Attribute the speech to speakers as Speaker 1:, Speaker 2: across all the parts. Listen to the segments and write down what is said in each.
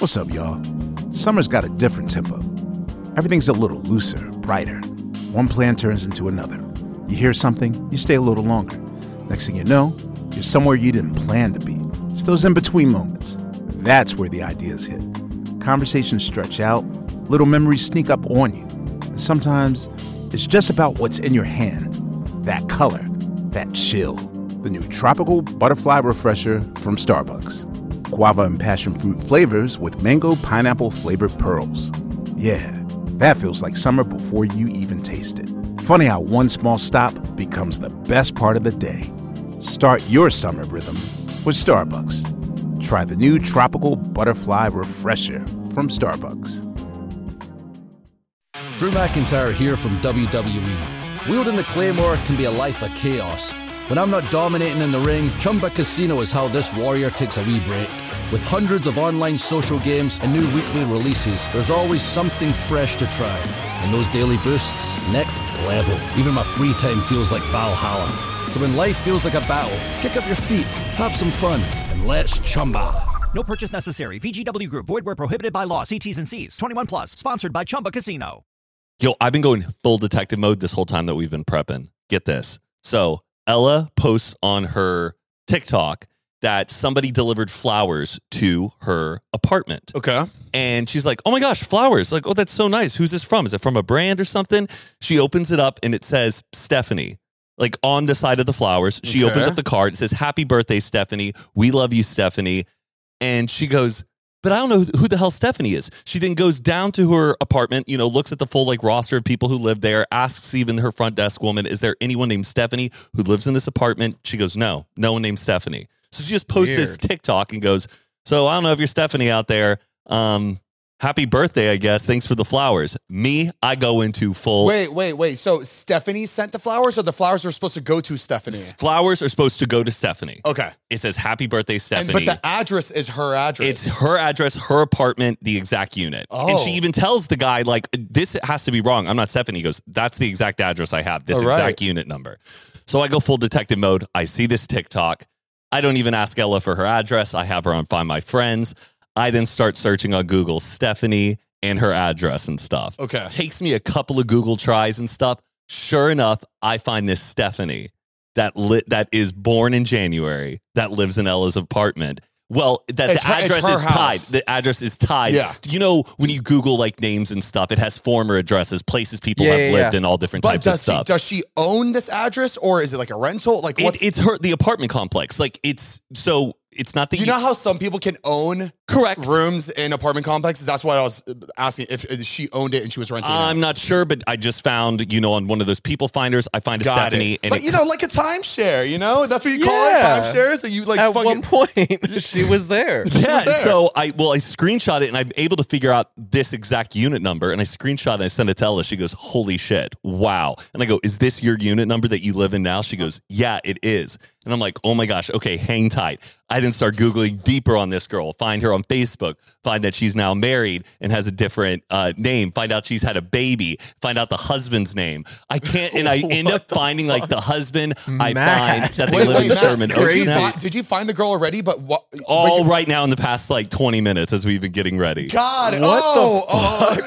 Speaker 1: What's up, y'all? Summer's got a different tempo. Everything's a little looser, brighter. One plan turns into another. You hear something, you stay a little longer. Next thing you know, you're somewhere you didn't plan to be. It's those in-between moments. That's where the ideas hit. Conversations stretch out, little memories sneak up on you. And sometimes, it's just about what's in your hand. That color, that chill. The new Tropical Butterfly Refresher from Starbucks. Guava and passion fruit flavors with mango pineapple flavored pearls. Yeah, that feels like summer before you even taste it. Funny how one small stop becomes the best part of the day. Start your summer rhythm with Starbucks. Try the new Tropical Butterfly Refresher from Starbucks.
Speaker 2: Drew McIntyre here from WWE. Wielding the Claymore can be a life of chaos. When I'm not dominating in the ring, Chumba Casino is how this warrior takes a wee break. With hundreds of online social games and new weekly releases, there's always something fresh to try. And those daily boosts, next level. Even my free time feels like Valhalla. So when life feels like a battle, kick up your feet, have some fun, and let's Chumba.
Speaker 3: No purchase necessary. VGW Group. Void where prohibited by law. See T's and C's. 21 plus. Sponsored by Chumba Casino.
Speaker 4: Yo, I've been going full detective mode this whole time that we've been prepping. Get this. So Ella posts on her TikTok that somebody delivered flowers to her apartment.
Speaker 5: Okay.
Speaker 4: And she's like, oh my gosh, flowers. Like, oh, that's so nice. Who's this from? Is it from a brand or something? She opens it up and it says Stephanie. Like on the side of the flowers. She opens up the card. It says, happy birthday, Stephanie. We love you, Stephanie. And she goes, but I don't know who the hell Stephanie is. She then goes down to her apartment, you know, looks at the full like roster of people who live there, asks even her front desk woman, is there anyone named Stephanie who lives in this apartment? She goes, no one named Stephanie. So she just posts this TikTok and goes, so I don't know if you're Stephanie out there. Happy birthday, I guess. Thanks for the flowers. Me, I go into full.
Speaker 5: Wait. So Stephanie sent the flowers, or the flowers are supposed to go to Stephanie?
Speaker 4: Flowers are supposed to go to Stephanie.
Speaker 5: Okay.
Speaker 4: It says happy birthday, Stephanie.
Speaker 5: But the address is her address.
Speaker 4: It's her address, her apartment, the exact unit.
Speaker 5: Oh.
Speaker 4: And she even tells the guy, like, this has to be wrong. I'm not Stephanie. He goes, that's the exact address I have, this exact unit number. So I go full detective mode. I see this TikTok. I don't even ask Ella for her address. I have her on Find My Friends. I then start searching on Google Stephanie and her address and stuff.
Speaker 5: Okay.
Speaker 4: Takes me a couple of Google tries and stuff. Sure enough, I find this Stephanie that is born in January that lives in Ella's apartment. Well, the address is tied. The address is tied.
Speaker 5: Yeah.
Speaker 4: You know, when you Google like names and stuff, it has former addresses, places people have lived in, all different types of stuff.
Speaker 5: Does she own this address, or is it like a rental? Like
Speaker 4: it's the apartment complex. Like it's not that
Speaker 5: you know how some people can own rooms in apartment complexes? That's what I was asking, if she owned it and she was renting it.
Speaker 4: I'm not sure, but I just found, on one of those people finders, I find a Stephanie. And
Speaker 5: but, like a timeshare, that's what you call it, timeshare? So you like
Speaker 6: at one point, she was there.
Speaker 4: Yeah, so I screenshot it and I'm able to figure out this exact unit number, and I screenshot it and I sent it to Ella. She goes, holy shit, wow. And I go, is this your unit number that you live in now? She goes, yeah, it is. And I'm like, oh my gosh, okay, hang tight. I then start Googling deeper on this girl, find her on Facebook, find that she's now married and has a different name, find out she's had a baby, find out the husband's name. I can't, and I end up finding like the husband. I find that they live in Sherman Oaks.
Speaker 5: Did you find the girl already? But what?
Speaker 4: Right now in the past like 20 minutes as we've been getting ready.
Speaker 5: God, what the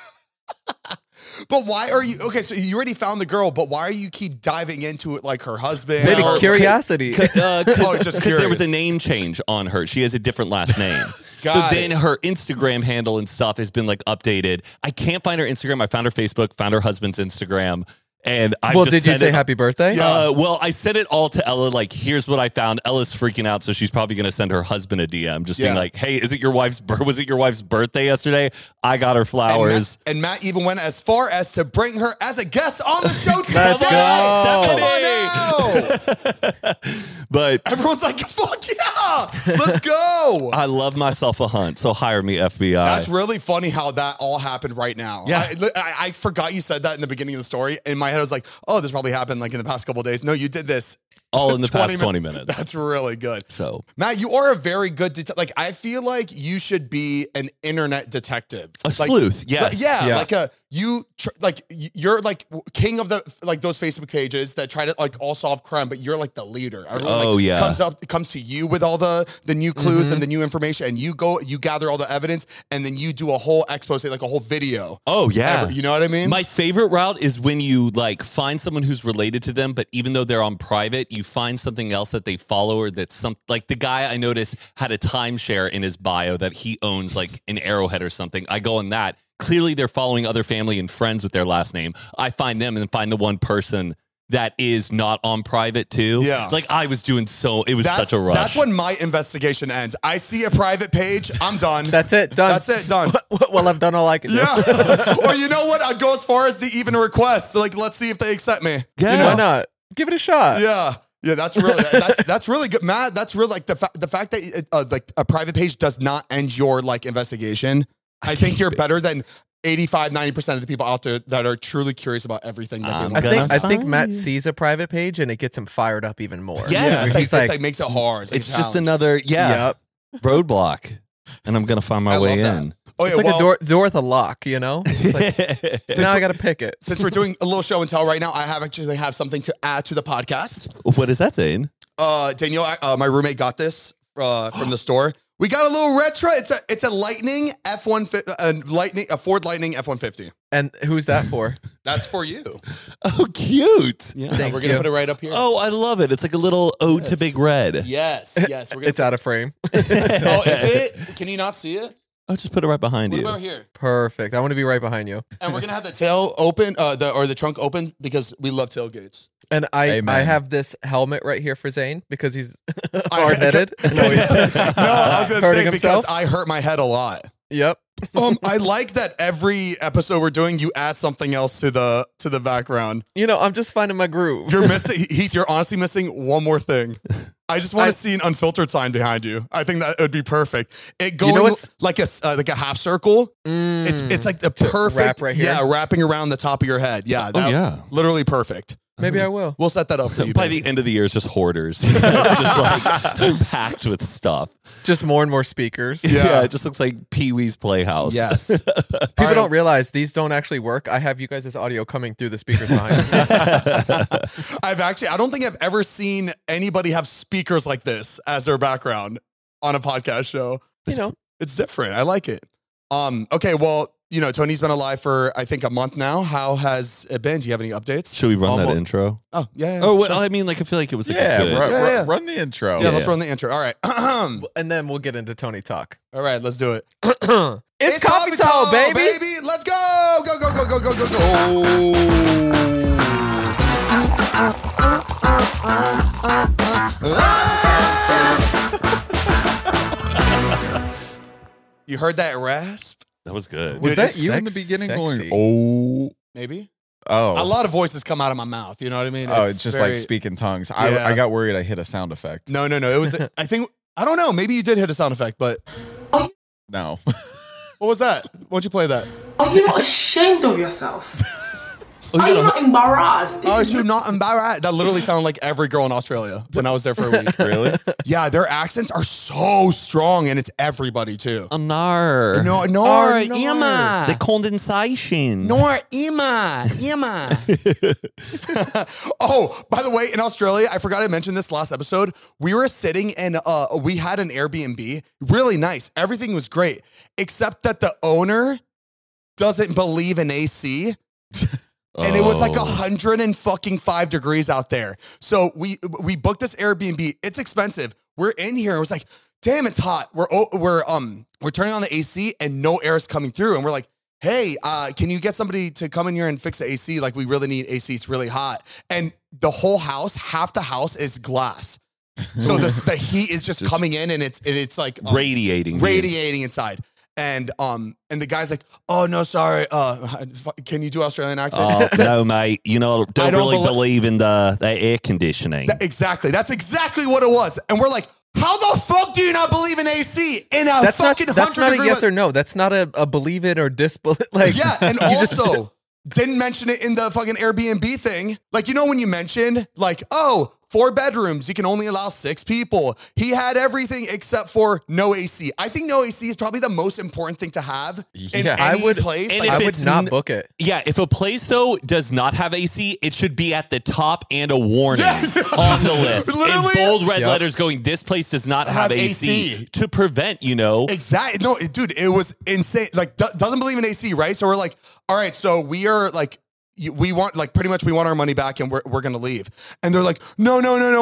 Speaker 5: fuck? But why are you okay? So you already found the girl, but why are you keep diving into it like her husband?
Speaker 6: Maybe curiosity.
Speaker 4: Because there was a name change on her. She has a different last name. Then her Instagram handle and stuff has been like updated. I can't find her Instagram. I found her Facebook, found her husband's Instagram. And
Speaker 6: did you say happy birthday?
Speaker 4: Well, I said it all to Ella, like, here's what I found. Ella's freaking out, so she's probably going to send her husband a DM, just being like, hey, was it your wife's birthday yesterday? I got her flowers.
Speaker 5: And Matt even went as far as to bring her as a guest on the show today.
Speaker 6: Let's
Speaker 5: go. Come on out. But everyone's like, fuck yeah, let's go.
Speaker 4: I love myself a hunt, so hire me, FBI.
Speaker 5: That's really funny how that all happened right now.
Speaker 4: Yeah.
Speaker 5: I forgot you said that in the beginning of the story. In my head, I was like, oh, this probably happened like in the past couple of days. No, you did this
Speaker 4: all in the past 20 minutes.
Speaker 5: That's really good.
Speaker 4: So,
Speaker 5: Matt, you are a very good like, I feel like you should be an internet detective.
Speaker 4: A sleuth, yes.
Speaker 5: Like you you're like king of the like those Facebook pages that try to like all solve crime, but you're like the leader. Everyone comes to you with all the new clues and the new information, and you gather all the evidence, and then you do a whole expose, like a whole video.
Speaker 4: Oh yeah,
Speaker 5: you know what I mean?
Speaker 4: My favorite route is when you like find someone who's related to them, but even though they're on private, you find something else that they follow, or that's like the guy I noticed had a timeshare in his bio that he owns like an Arrowhead or something. I go on that. Clearly they're following other family and friends with their last name. I find them and then find the one person that is not on private too.
Speaker 5: Yeah.
Speaker 4: Like I was doing such a rush.
Speaker 5: That's when my investigation ends. I see a private page, I'm done.
Speaker 6: That's it, done.
Speaker 5: That's it, done.
Speaker 6: Well, I've done all I can do.
Speaker 5: Yeah. Or you know what? I'd go as far as to even request. So, like, let's see if they accept me.
Speaker 4: Yeah.
Speaker 6: You know? Why not? Give it a shot.
Speaker 5: Yeah. Yeah, that's really that's really good, Matt. That's really like the fact that like a private page does not end your like investigation. I think you're better than 85-90% of the people out there that are truly curious about everything that they want.
Speaker 6: I think Matt sees a private page and it gets him fired up even more.
Speaker 4: Yes.
Speaker 5: He's like makes it hard.
Speaker 4: It's just another roadblock, and I'm gonna find my way in.
Speaker 6: Oh, yeah, it's like a door with a lock, you know? Like, now I got to pick it.
Speaker 5: Since we're doing a little show and tell right now, I actually have something to add to the podcast.
Speaker 4: What is that saying?
Speaker 5: Danielle, my roommate got this from the store. We got a little retro. It's a Lightning F-150, a Ford Lightning F-150.
Speaker 6: And who's that for?
Speaker 5: That's for you.
Speaker 4: Oh, cute.
Speaker 5: Yeah, we're gonna put it right up here.
Speaker 4: Oh, I love it. It's like a little ode to Big Red.
Speaker 5: Yes. We're gonna
Speaker 6: it's out of frame.
Speaker 5: Oh, is it? Can you not see it?
Speaker 4: Oh, just put it right behind you.
Speaker 5: What about here?
Speaker 6: Perfect. I want to be right behind you.
Speaker 5: And we're gonna have the tail open, the trunk open because we love tailgates.
Speaker 6: And I have this helmet right here for Zane because he's hard-headed.
Speaker 5: No, I was gonna
Speaker 6: Hurting
Speaker 5: say
Speaker 6: himself?
Speaker 5: because I hurt my head a lot.
Speaker 6: Yep.
Speaker 5: I like that every episode we're doing, you add something else to the background.
Speaker 6: You know, I'm just finding my groove.
Speaker 5: You're missing. You're honestly missing one more thing. I just want to see an unfiltered sign behind you. I think that would be perfect. It going like a half circle. It's like the perfect
Speaker 6: wrap right here.
Speaker 5: Yeah, wrapping around the top of your head. Yeah, literally perfect.
Speaker 6: Maybe I will.
Speaker 5: We'll set that up for you.
Speaker 4: By the end of the year, it's just hoarders. It's just like packed with stuff.
Speaker 6: Just more and more speakers.
Speaker 4: Yeah, it just looks like Pee-wee's Playhouse.
Speaker 5: Yes.
Speaker 6: People don't realize these don't actually work. I have you guys' audio coming through the speakers behind me.
Speaker 5: I don't think I've ever seen anybody have speakers like this as their background on a podcast show. It's different. I like it. Okay, well, you know, Tony's been alive for, I think, a month now. How has it been? Do you have any updates?
Speaker 4: Should we run that intro?
Speaker 5: Oh, yeah.
Speaker 4: Oh, well, I mean, like, I feel like it was a good...
Speaker 7: Run the intro.
Speaker 5: Yeah, let's run the intro. All right.
Speaker 6: And then we'll get into Tony talk.
Speaker 5: All right, let's do it.
Speaker 6: It's coffee time, baby.
Speaker 5: Let's go. You heard that rasp?
Speaker 4: That was good.
Speaker 7: Was that you in the beginning
Speaker 6: sexy.
Speaker 7: going, oh?
Speaker 5: Maybe.
Speaker 7: Oh.
Speaker 5: A lot of voices come out of my mouth. You know what I mean?
Speaker 7: It's just like speaking tongues. I got worried I hit a sound effect.
Speaker 5: No. It was, I don't know. Maybe you did hit a sound effect, but.
Speaker 7: No.
Speaker 5: What was that? Why'd you play that?
Speaker 8: Are you not ashamed of yourself? Are you not embarrassed?
Speaker 5: Are you not embarrassed? That literally sounded like every girl in Australia when I was there for a week.
Speaker 7: Really?
Speaker 5: Yeah, their accents are so strong, and it's everybody too.
Speaker 4: Nar.
Speaker 5: No, Emma.
Speaker 4: The condensation.
Speaker 5: Nor Emma. Oh, by the way, in Australia, I forgot I mentioned this last episode. We were sitting and we had an Airbnb. Really nice. Everything was great, except that the owner doesn't believe in AC. And it was like 105 degrees out there. So we booked this Airbnb. It's expensive. We're in here. And it was like, damn, it's hot. We're turning on the AC and no air is coming through. And we're like, hey, can you get somebody to come in here and fix the AC? Like, we really need AC. It's really hot. And the whole house, half the house is glass. So the heat is just coming in and it's like
Speaker 4: radiating
Speaker 5: inside. And the guy's like, oh no, sorry. Can you do Australian accent?
Speaker 4: No, mate. You know, don't really believe in the air conditioning.
Speaker 5: Exactly. That's exactly what it was. And we're like, how the fuck do you not believe in AC in a fucking 100
Speaker 6: That's not a
Speaker 5: degree
Speaker 6: yes or no. That's not a believe it or disbelieve. Like,
Speaker 5: yeah, and also didn't mention it in the fucking Airbnb thing. Like, you know when you mentioned like, oh, 4 bedrooms. You can only allow 6 people. He had everything except for no AC. I think no AC is probably the most important thing to have in any place.
Speaker 4: And
Speaker 6: I would not book it.
Speaker 4: Yeah, if a place though does not have AC, it should be at the top and a warning on the list in bold red letters going, this place does not have AC to prevent,
Speaker 5: Exactly. No, dude, it was insane. Like, doesn't believe in AC, right? So we're like, all right, so we are like, we want like pretty much we want our money back and we're gonna leave. And they're like, no.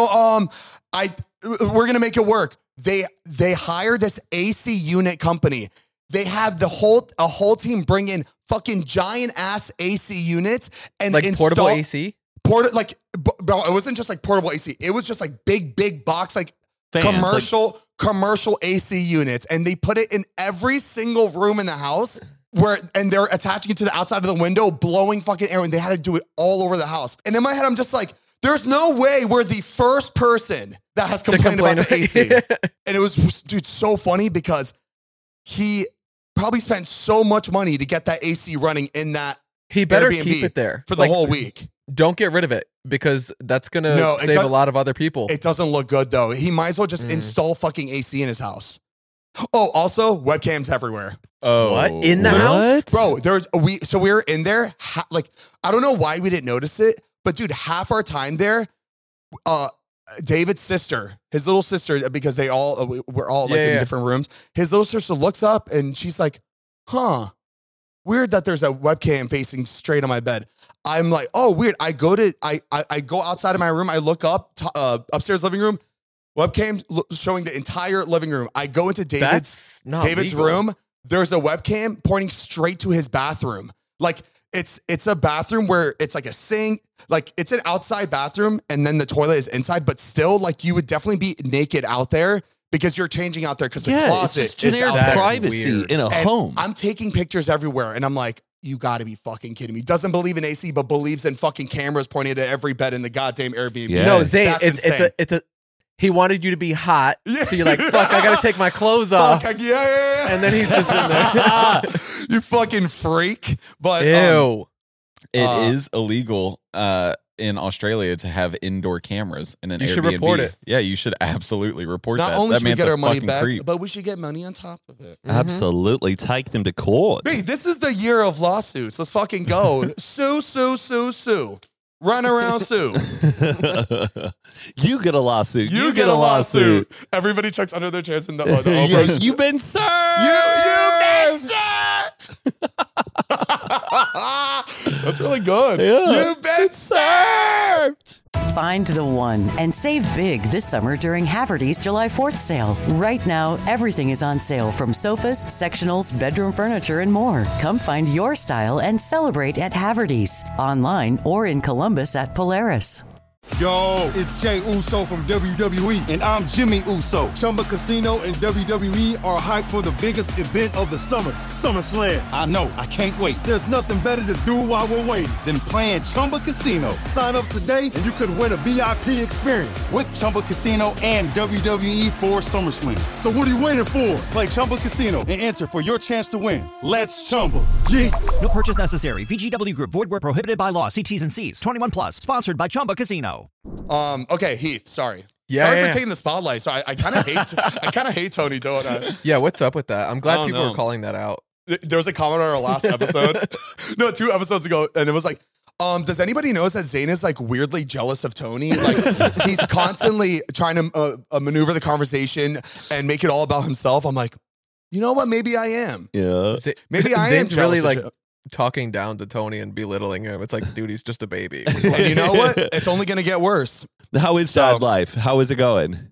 Speaker 5: We're gonna make it work. They hired this AC unit company. They have a whole team bring in fucking giant ass AC units and
Speaker 6: like portable AC.
Speaker 5: Bro, it wasn't just like portable AC. It was just like big box like fans, commercial AC units, and they put it in every single room in the house. And they're attaching it to the outside of the window, blowing fucking air, and they had to do it all over the house. And in my head, I'm just like, there's no way we're the first person that has complained about the AC. And it was, dude, so funny because he probably spent so much money to get that AC running in that
Speaker 6: He better
Speaker 5: Airbnb
Speaker 6: keep it there
Speaker 5: for the whole week.
Speaker 6: Don't get rid of it because that's going to save a lot of other people.
Speaker 5: It doesn't look good, though. He might as well just install fucking AC in his house. Oh, also, webcams everywhere.
Speaker 7: Oh,
Speaker 6: what? In the house?
Speaker 5: Bro, we were in there, I don't know why we didn't notice it, but dude, half our time there, David's sister, his little sister, because we're all like in different rooms. His little sister looks up and she's like, weird that there's a webcam facing straight on my bed. I'm like, oh, weird. I go outside of my room. I look up, upstairs living room, webcam showing the entire living room. I go into David's room. There's a webcam pointing straight to his bathroom. Like it's a bathroom where it's like a sink, like it's an outside bathroom and then the toilet is inside, but still like you would definitely be naked out there because you're changing out there because the closet
Speaker 4: it's just generic privacy in a home.
Speaker 5: I'm taking pictures everywhere and I'm like, you gotta be fucking kidding me. Doesn't believe in AC, but believes in fucking cameras pointed at every bed in the goddamn Airbnb.
Speaker 4: Yeah.
Speaker 6: No, Zane, it's a he wanted you to be hot, so you're like, fuck, I gotta take my clothes off.
Speaker 5: Yeah.
Speaker 6: And then he's just in there.
Speaker 5: You fucking freak. But
Speaker 6: ew.
Speaker 7: It is illegal in Australia to have indoor cameras in an Airbnb.
Speaker 6: You should report it.
Speaker 7: Yeah, you should absolutely report that.
Speaker 5: Not only
Speaker 7: that
Speaker 5: should we get our money back,
Speaker 7: creep.
Speaker 5: but we should get money on top of it.
Speaker 4: Absolutely. Take them to court.
Speaker 5: Hey, this is the year of lawsuits. Let's fucking go. Sue. Run around, sue.
Speaker 4: You get a lawsuit.
Speaker 5: You get a lawsuit. Everybody checks under their chairs in the Oprah's.
Speaker 4: You've been served.
Speaker 5: You've been served. That's really good.
Speaker 4: Yeah.
Speaker 5: You've been served.
Speaker 9: Find the one and save big this summer during Haverty's July 4th sale. Right now, everything is on sale from sofas, sectionals, bedroom furniture, and more. Come find your style and celebrate at Haverty's. Online or in Columbus at Polaris.
Speaker 10: Yo, it's Jay Uso from WWE, and I'm Jimmy Uso. Chumba Casino and WWE are hyped for the biggest event of the summer, SummerSlam. I know, I can't wait. There's nothing better to do while we're waiting than playing Chumba Casino. Sign up today and you could win a VIP experience with Chumba Casino and WWE for SummerSlam. So what are you waiting for? Play Chumba Casino and enter for your chance to win. Let's Chumba. Yeah.
Speaker 3: No purchase necessary. VGW Group. Void where prohibited by law. See T's and C's. 21 plus. Sponsored by Chumba Casino.
Speaker 5: Okay, Heath. Sorry.
Speaker 6: Yeah,
Speaker 5: sorry
Speaker 6: yeah.
Speaker 5: for taking the spotlight. So I kind of hate Tony doing that.
Speaker 6: Yeah, what's up with that? I'm glad people are calling that out.
Speaker 5: There was a comment on our last episode. No, 2 episodes ago, and it was like, does anybody notice that Zane is like weirdly jealous of Tony? Like he's constantly trying to maneuver the conversation and make it all about himself. I'm like, you know what? Maybe I am.
Speaker 4: Yeah.
Speaker 5: Maybe I am
Speaker 6: Zane's really
Speaker 5: jealous
Speaker 6: like talking down to Tony and belittling him. It's like, dude, he's just a baby.
Speaker 5: And you know what? It's only going to get worse.
Speaker 4: How is dad life? How is it going?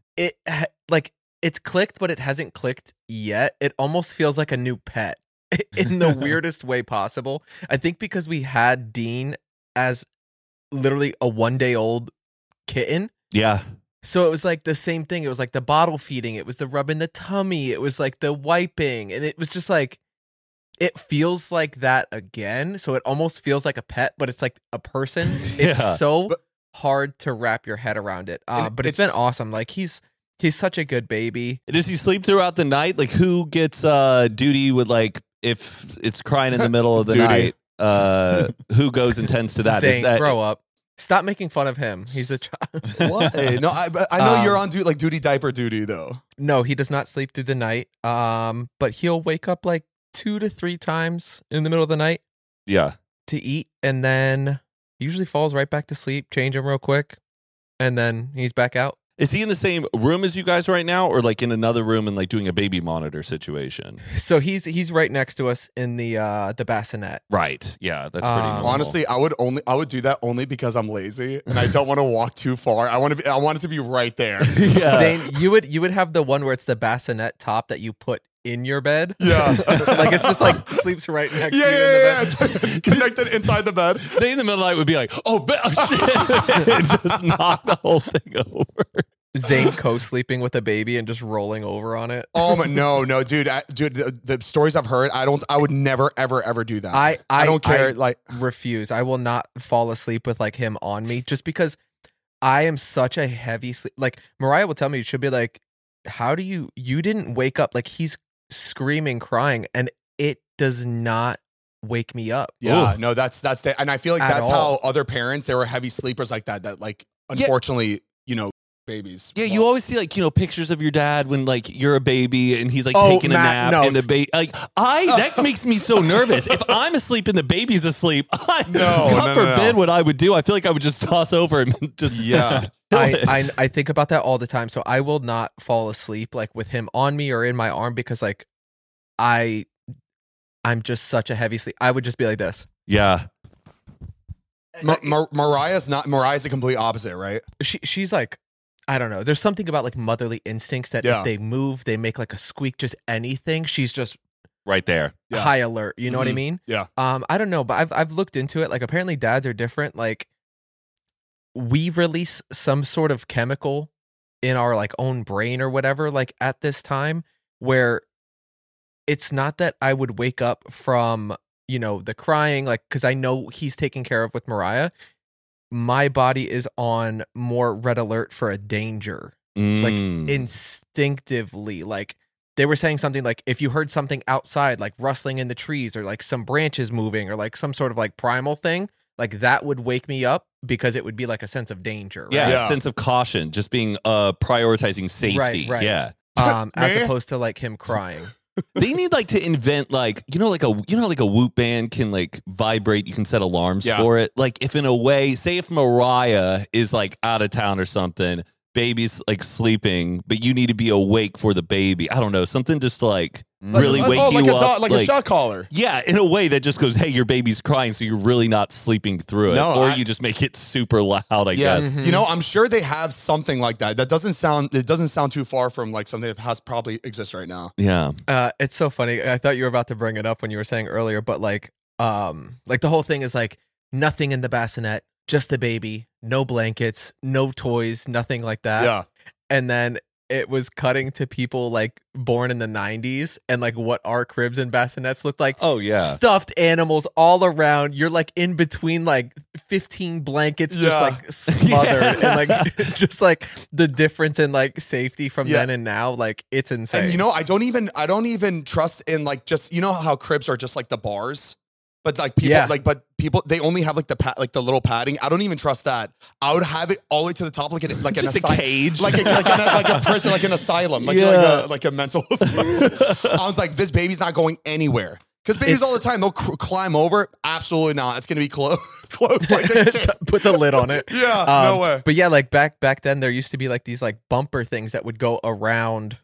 Speaker 6: It's clicked, but it hasn't clicked yet. It almost feels like a new pet in the weirdest way possible. I think because we had Dean as literally a 1-day-old kitten.
Speaker 4: Yeah.
Speaker 6: So it was like the same thing. It was like the bottle feeding. It was the rubbing the tummy. It was like the wiping. And it was just like, it feels like that again. So it almost feels like a pet, but it's like a person. It's hard to wrap your head around it. But it's been awesome. Like he's such a good baby.
Speaker 4: Does he sleep throughout the night? Like who gets duty with like if it's crying in the middle of the night? Who goes and tends to that?
Speaker 6: Zane, grow up. Stop making fun of him. He's a child.
Speaker 5: What? No, I know you're on duty diaper duty though.
Speaker 6: No, he does not sleep through the night. But he'll wake up like 2 to 3 times in the middle of the night.
Speaker 4: Yeah.
Speaker 6: To eat, and then he usually falls right back to sleep. Change him real quick, and then he's back out.
Speaker 4: Is he in the same room as you guys right now, or like in another room and like doing a baby monitor situation?
Speaker 6: So he's right next to us in the bassinet.
Speaker 4: Right. Yeah, that's pretty normal.
Speaker 5: Honestly, I would do that only because I'm lazy and I don't want to walk too far. I want it to be right there.
Speaker 4: Yeah.
Speaker 6: Zane, you would have the one where it's the bassinet top that you put in your bed.
Speaker 5: Yeah.
Speaker 6: Like it's just like sleeps right next to you in the bed.
Speaker 5: It's connected inside the bed.
Speaker 4: Say in the middle of the night would be like, oh shit, and just knock the whole thing over.
Speaker 6: Zane co-sleeping with a baby and just rolling over on it.
Speaker 5: Oh my, no, dude, the stories I've heard, I would never, ever do that. I don't care.
Speaker 6: I refuse. I will not fall asleep with like him on me just because I am such a heavy sleep. Like Mariah will tell me, she'll be like, how do you didn't wake up? Like he's screaming, crying, and it does not wake me up.
Speaker 5: Yeah, no, that's and I feel like that's how other parents, they were heavy sleepers like that like unfortunately, babies.
Speaker 4: Yeah, you always see like, pictures of your dad when like you're a baby and he's like taking a nap and the baby that makes me so nervous. If I'm asleep and the baby's asleep, God forbid what I would do. I feel like I would just toss over and just
Speaker 6: I think about that all the time. So I will not fall asleep like with him on me or in my arm because like I'm just such a heavy sleep. I would just be like this.
Speaker 4: Yeah.
Speaker 5: Mariah's the complete opposite, right?
Speaker 6: She's like, I don't know. There's something about like motherly instincts that if they move, they make like a squeak, just anything. She's just
Speaker 4: right there.
Speaker 6: High alert. You know what I mean?
Speaker 5: Yeah.
Speaker 6: I don't know, but I've looked into it. Like apparently dads are different. Like we release some sort of chemical in our like own brain or whatever, like at this time where it's not that I would wake up from, the crying, like, cause I know he's taken care of with Mariah. My body is on more red alert for a danger, like instinctively. Like they were saying something like if you heard something outside, like rustling in the trees or like some branches moving or like some sort of like primal thing, like that would wake me up because it would be like a sense of danger. Right?
Speaker 4: Yeah, a sense of caution, just being prioritizing safety.
Speaker 6: Right.
Speaker 4: Yeah,
Speaker 6: as opposed to like him crying.
Speaker 4: They need like to invent like like a Whoop band can like vibrate. You can set alarms for it. Like if in a way, say if Mariah is like out of town or something, baby's like sleeping, but you need to be awake for the baby. I don't know, something just to like really wake you up,
Speaker 5: like a shot caller.
Speaker 4: Yeah, in a way that just goes, hey, your baby's crying, so you're really not sleeping through it, or you just make it super loud. I guess.
Speaker 5: I'm sure they have something like that. That doesn't sound too far from like something that has probably exists right now.
Speaker 4: Yeah,
Speaker 6: it's so funny. I thought you were about to bring it up when you were saying earlier, but like the whole thing is like nothing in the bassinet, just a baby, no blankets, no toys, nothing like that.
Speaker 5: Yeah,
Speaker 6: and then it was cutting to people like born in the 90s and like what our cribs and bassinets looked like.
Speaker 4: Oh yeah.
Speaker 6: Stuffed animals all around. You're like in between like 15 blankets, just like smothered and like just like the difference in like safety from then and now. Like it's insane.
Speaker 5: And I don't even trust in like just, how cribs are just like the bars. But like people, they only have like the little padding. I don't even trust that. I would have it all the way to the top, like
Speaker 4: just a cage,
Speaker 5: like a prison, like an asylum, like a mental. I was like, this baby's not going anywhere because babies all the time they'll climb over. Absolutely not. It's gonna be close. Like
Speaker 6: put the lid on it.
Speaker 5: Yeah, no way.
Speaker 6: But yeah, like back then, there used to be like these like bumper things that would go around,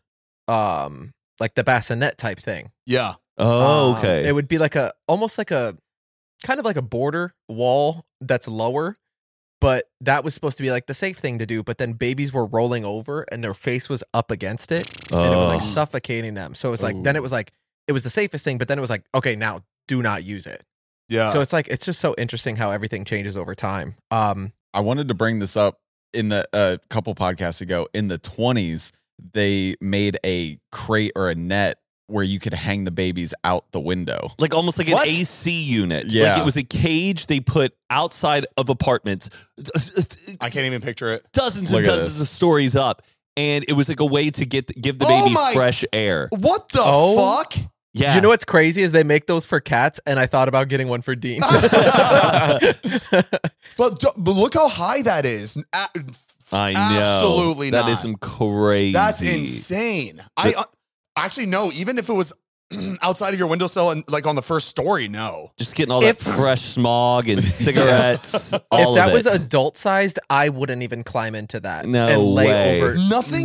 Speaker 6: like the bassinet type thing.
Speaker 5: Yeah.
Speaker 4: Oh, okay.
Speaker 6: It would be like almost like a kind of like a border wall that's lower, but that was supposed to be like the safe thing to do. But then babies were rolling over and their face was up against it, and it was like suffocating them. So it's like then it was the safest thing, but then it was like, okay, now do not use it.
Speaker 5: Yeah.
Speaker 6: So it's like it's just so interesting how everything changes over time.
Speaker 7: I wanted to bring this up in the couple podcasts ago. In the 20s, they made a crate or a net where you could hang the babies out the window.
Speaker 4: Like almost like an AC unit.
Speaker 7: Yeah.
Speaker 4: Like it was a cage they put outside of apartments.
Speaker 5: I can't even picture it.
Speaker 4: Dozens and dozens of stories up. And it was like a way to give the baby fresh air.
Speaker 5: What the fuck?
Speaker 4: Yeah.
Speaker 6: You know what's crazy is they make those for cats, and I thought about getting one for Dean.
Speaker 5: But look how high that is.
Speaker 4: I know.
Speaker 5: Absolutely not.
Speaker 4: That is some crazy.
Speaker 5: That's insane. I actually no. Even if it was outside of your windowsill and like on the first story, no.
Speaker 4: Just getting all that fresh smog and cigarettes. All
Speaker 6: if that
Speaker 4: of it.
Speaker 6: was adult sized, I wouldn't even climb into that.
Speaker 4: No
Speaker 6: and lay
Speaker 4: way.
Speaker 6: over.
Speaker 5: Nothing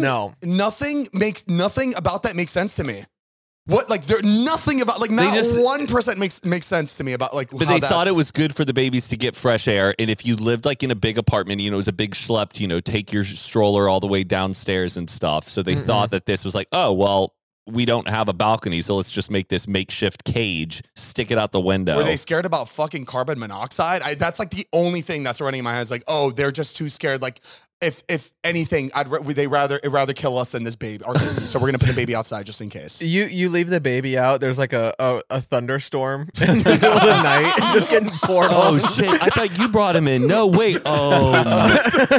Speaker 5: about that makes sense to me. What like there nothing about like not 1% makes sense to me about like.
Speaker 4: But
Speaker 5: how
Speaker 4: they thought it was good for the babies to get fresh air, and if you lived like in a big apartment, you know, it was a big schlep, you know, take your stroller all the way downstairs and stuff. So they thought that this was like, oh well, we don't have a balcony, so let's just make this makeshift cage, stick it out the window.
Speaker 5: Were they scared about fucking carbon monoxide? That's like the only thing that's running in my head. Is like, oh, they're just too scared. Like, if anything, they'd rather kill us than this baby. So we're gonna put the baby outside just in case.
Speaker 6: You leave the baby out. There's like a thunderstorm in the middle of the night, just getting poured on.
Speaker 4: Oh shit! I thought you brought him in. No, wait. Oh,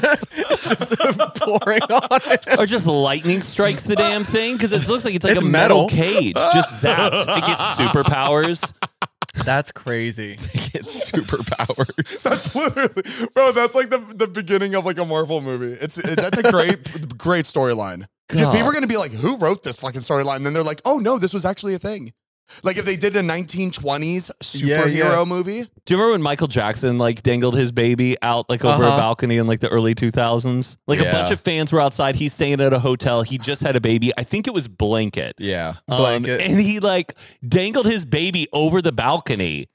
Speaker 6: just pouring on it.
Speaker 4: Or just lightning strikes the damn thing because it looks like it's like
Speaker 6: It's
Speaker 4: a metal
Speaker 6: metal.
Speaker 4: cage. Just zaps. It gets superpowers.
Speaker 6: That's crazy.
Speaker 7: It's superpowers.
Speaker 5: That's literally, bro. That's like the beginning of like a Marvel movie. That's a great storyline. Because people are gonna be like, "Who wrote this fucking storyline?" And then they're like, "Oh no, this was actually a thing." Like if they did a 1920s superhero movie.
Speaker 4: Do you remember when Michael Jackson like dangled his baby out like over a balcony in like the early 2000s? Like a bunch of fans were outside. He's staying at a hotel. He just had a baby. I think it was Blanket.
Speaker 7: Yeah.
Speaker 6: Blanket.
Speaker 4: And he like dangled his baby over the balcony.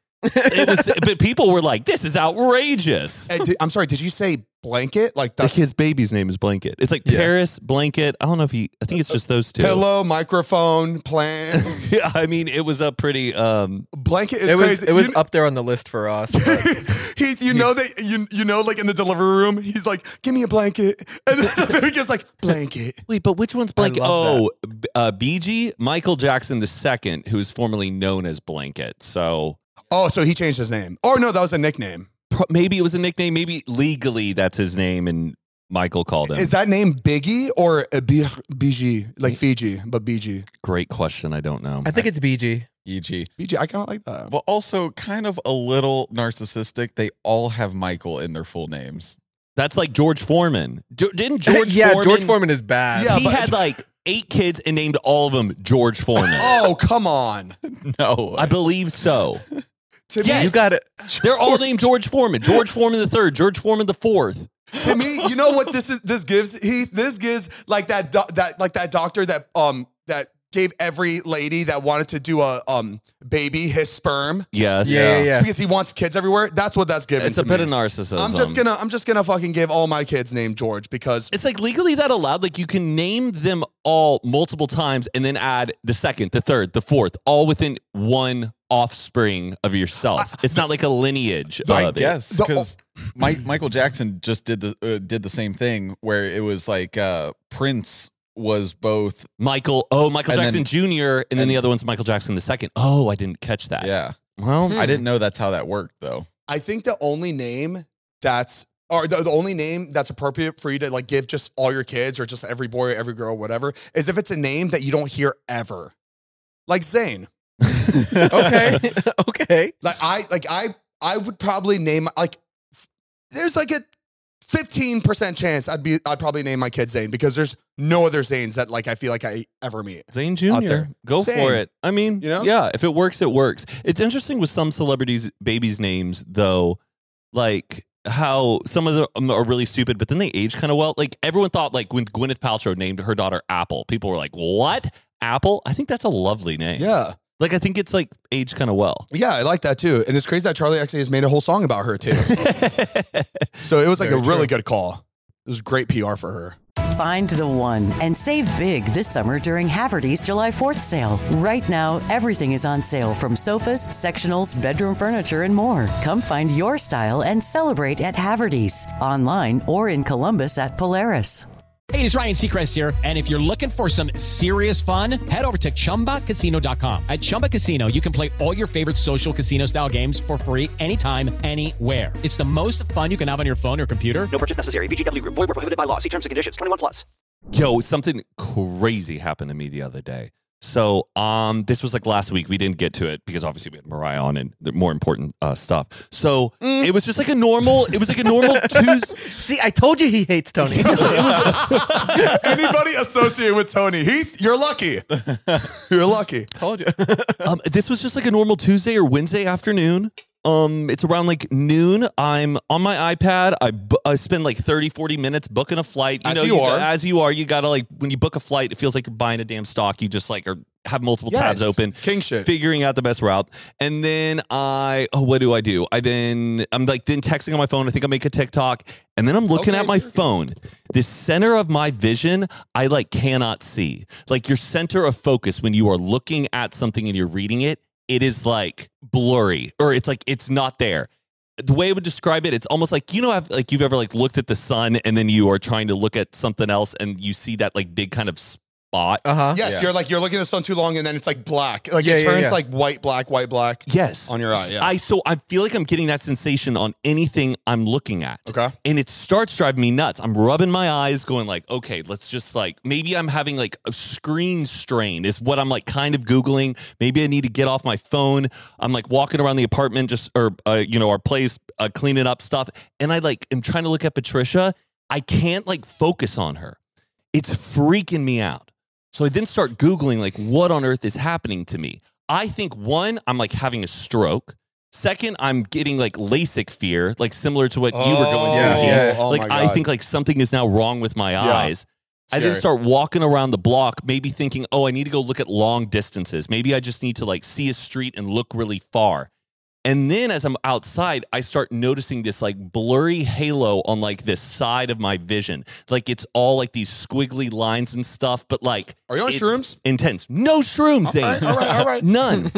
Speaker 4: But people were like, "This is outrageous."
Speaker 5: I'm sorry. Did you say Blanket? Like
Speaker 4: Like his baby's name is Blanket. It's like Paris, Blanket. I don't know if I think it's just those two.
Speaker 5: Pillow, microphone, plant.
Speaker 4: Yeah, I mean, it was a pretty
Speaker 5: Blanket is crazy.
Speaker 6: It was up there on the list for us. But
Speaker 5: you know like in the delivery room, he's like, "Give me a blanket," and then the baby gets like, "Blanket."
Speaker 4: Wait, but which one's Blanket?
Speaker 6: love
Speaker 4: BG, Michael Jackson II, who is formerly known as Blanket. So
Speaker 5: So he changed his name. Or no, that was a nickname.
Speaker 4: maybe it was a nickname. Maybe legally that's his name, and Michael called him.
Speaker 5: Is that name Biggie or BG? Like Fiji, but BG.
Speaker 4: Great question. I don't know.
Speaker 6: I think it's BG.
Speaker 7: EG.
Speaker 5: BG, I kind of like that.
Speaker 7: Well, also kind of a little narcissistic. They all have Michael in their full names.
Speaker 4: That's like George Foreman. Didn't George
Speaker 6: yeah,
Speaker 4: Foreman?
Speaker 6: George Foreman is bad.
Speaker 5: Yeah,
Speaker 4: he
Speaker 5: but-
Speaker 4: had like 8 kids and named all of them George Foreman.
Speaker 5: Oh, come on.
Speaker 7: No.
Speaker 4: I believe so.
Speaker 5: To
Speaker 4: Yes.
Speaker 5: me,
Speaker 6: You got it.
Speaker 4: They're all named George Foreman. George Foreman III, George Foreman IV.
Speaker 5: to me, you know what this gives? This gives like that doctor that gave every lady that wanted to do a baby his sperm.
Speaker 4: Yes.
Speaker 6: Yeah.
Speaker 5: It's because he wants kids everywhere. That's what that's giving.
Speaker 4: It's
Speaker 5: to
Speaker 4: a bit
Speaker 5: me.
Speaker 4: of narcissism.
Speaker 5: I'm just gonna fucking give all my kids name George because
Speaker 4: It's like legally that allowed. Like you can name them all multiple times and then add the second, the third, the fourth, all within one offspring of yourself. It's not like a lineage
Speaker 7: I
Speaker 4: of it.
Speaker 7: guess because Michael Jackson just did the same thing where it was like Prince was both
Speaker 4: Michael Jackson Jr. and then the other one's Michael Jackson II. Oh, I didn't catch that.
Speaker 7: Yeah.
Speaker 4: Well,
Speaker 7: I didn't know that's how that worked though.
Speaker 5: I think the only name that's the only name that's appropriate for you to like give just all your kids or just every boy, every girl, whatever, is if it's a name that you don't hear ever, like Zayn.
Speaker 6: Okay. Okay.
Speaker 5: I would probably name like there's like a 15% chance I'd probably name my kid Zayn because there's no other Zayns that like I feel like I ever meet.
Speaker 4: Zane
Speaker 5: out
Speaker 4: Jr.
Speaker 5: there.
Speaker 4: Go
Speaker 5: Same.
Speaker 4: for it. I mean,
Speaker 5: You know?
Speaker 4: yeah, if it works, it works. It's interesting with some celebrities' babies' names, though, like how some of them are really stupid, but then they age kind of well. Like everyone thought, like when Gwyneth Paltrow named her daughter Apple, people were like, "What? Apple?" I think that's a lovely name.
Speaker 5: Yeah.
Speaker 4: Like I think it's like aged kind of well.
Speaker 5: Yeah, I like that too. And it's crazy that Charlie actually has made a whole song about her too. So it was like
Speaker 7: Very
Speaker 5: a really
Speaker 7: true.
Speaker 5: good call. It was great PR for her.
Speaker 9: Find the one and save big this summer during Haverty's July 4th sale. Right now, everything is on sale from sofas, sectionals, bedroom furniture, and more. Come find your style and celebrate at Haverty's. Online or in Columbus at Polaris.
Speaker 11: Hey, it's Ryan Seacrest here. And if you're looking for some serious fun, head over to ChumbaCasino.com. At Chumba Casino, you can play all your favorite social casino-style games for free anytime, anywhere. It's the most fun you can have on your phone or computer.
Speaker 3: No purchase necessary. VGW Group. Void where prohibited by law. See terms and conditions. 21+.
Speaker 4: Yo, something crazy happened to me the other day. So this was like last week. We didn't get to it because obviously we had Mariah on and the more important stuff. So it was just like a normal. It was like a normal Tuesday.
Speaker 6: See, I told you he hates Tony.
Speaker 5: Anybody associated with Tony Heath, you're lucky. You're lucky.
Speaker 6: Told you.
Speaker 4: This was just like a normal Tuesday or Wednesday afternoon. It's around like noon. I'm on my iPad. I spend like 30, 40 minutes booking a flight. As you are. You gotta like, when you book a flight, it feels like you're buying a damn stock. You just like have multiple tabs open.
Speaker 5: King shit.
Speaker 4: Figuring out the best route. And then what do? I'm like then texting on my phone. I think I make a TikTok. And then I'm looking at my phone. The center of my vision, I like cannot see. Like your center of focus when you are looking at something and you're reading it, it is like blurry, or it's like it's not there. The way I would describe it, it's almost like, you know, like you've ever like looked at the sun and then you are trying to look at something else and you see that like big kind of spot.
Speaker 5: Yes, you're looking at the sun too long and then it's like black. Like it turns like white, black.
Speaker 4: Yes.
Speaker 5: On your eye. Yeah.
Speaker 4: So I feel like I'm getting that sensation on anything I'm looking at.
Speaker 5: Okay.
Speaker 4: And it starts driving me nuts. I'm rubbing my eyes going like, okay, let's just like, maybe I'm having like a screen strain is what I'm like kind of Googling. Maybe I need to get off my phone. I'm like walking around the apartment our place, cleaning up stuff. And I like am trying to look at Patricia. I can't like focus on her. It's freaking me out. So I then start Googling, like, what on earth is happening to me? I think, one, I'm like having a stroke. Second, I'm getting like LASIK fear, like similar to what you were going through.
Speaker 5: Yeah. Oh,
Speaker 4: like, I think like something is now wrong with my eyes. Scary. I then start walking around the block, maybe thinking, oh, I need to go look at long distances. Maybe I just need to like see a street and look really far. And then as I'm outside, I start noticing this like blurry halo on like this side of my vision. Like it's all like these squiggly lines and stuff, but like,
Speaker 5: are you on shrooms?
Speaker 4: Intense. No shrooms, Zane.
Speaker 5: All right.
Speaker 4: None.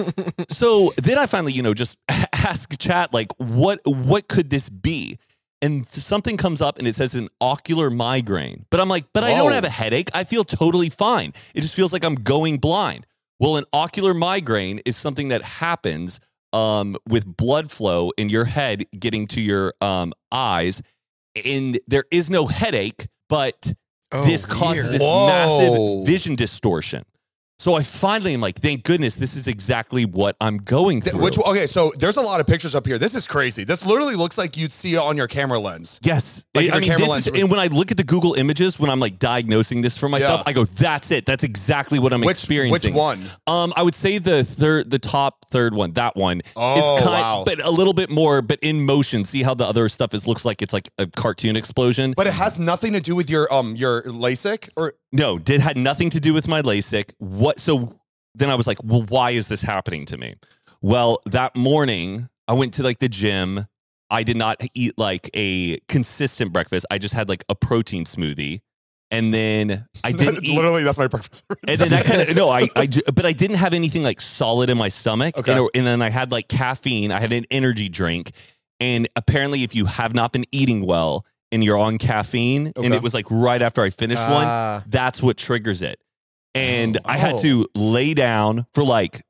Speaker 4: So then I finally, just ask chat, like, what could this be? And something comes up and it says an ocular migraine. But I'm like, I don't have a headache. I feel totally fine. It just feels like I'm going blind. Well, an ocular migraine is something that happens with blood flow in your head getting to your eyes, and there is no headache, but this causes this massive vision distortion. So I finally am like, thank goodness, this is exactly what I'm going through.
Speaker 5: So there's a lot of pictures up here. This is crazy. This literally looks like you'd see it on your camera lens.
Speaker 4: Yes. And when I look at the Google images, when I'm like diagnosing this for myself, I go, that's it. That's exactly what I'm experiencing.
Speaker 5: Which one?
Speaker 4: I would say the top third one, that one is but a little bit more, but in motion. See how the other stuff looks like it's like a cartoon explosion.
Speaker 5: But it has nothing to do with your LASIK or...
Speaker 4: No, had nothing to do with my LASIK. So then I was like, well, why is this happening to me? Well, that morning I went to like the gym. I did not eat like a consistent breakfast. I just had like a protein smoothie. And then I didn't eat.
Speaker 5: Literally, that's my breakfast.
Speaker 4: And then that kind of, but I didn't have anything like solid in my stomach. Okay. And then I had like caffeine. I had an energy drink. And apparently if you have not been eating well, and you're on caffeine, and it was like right after I finished one, that's what triggers it. And I had to lay down for like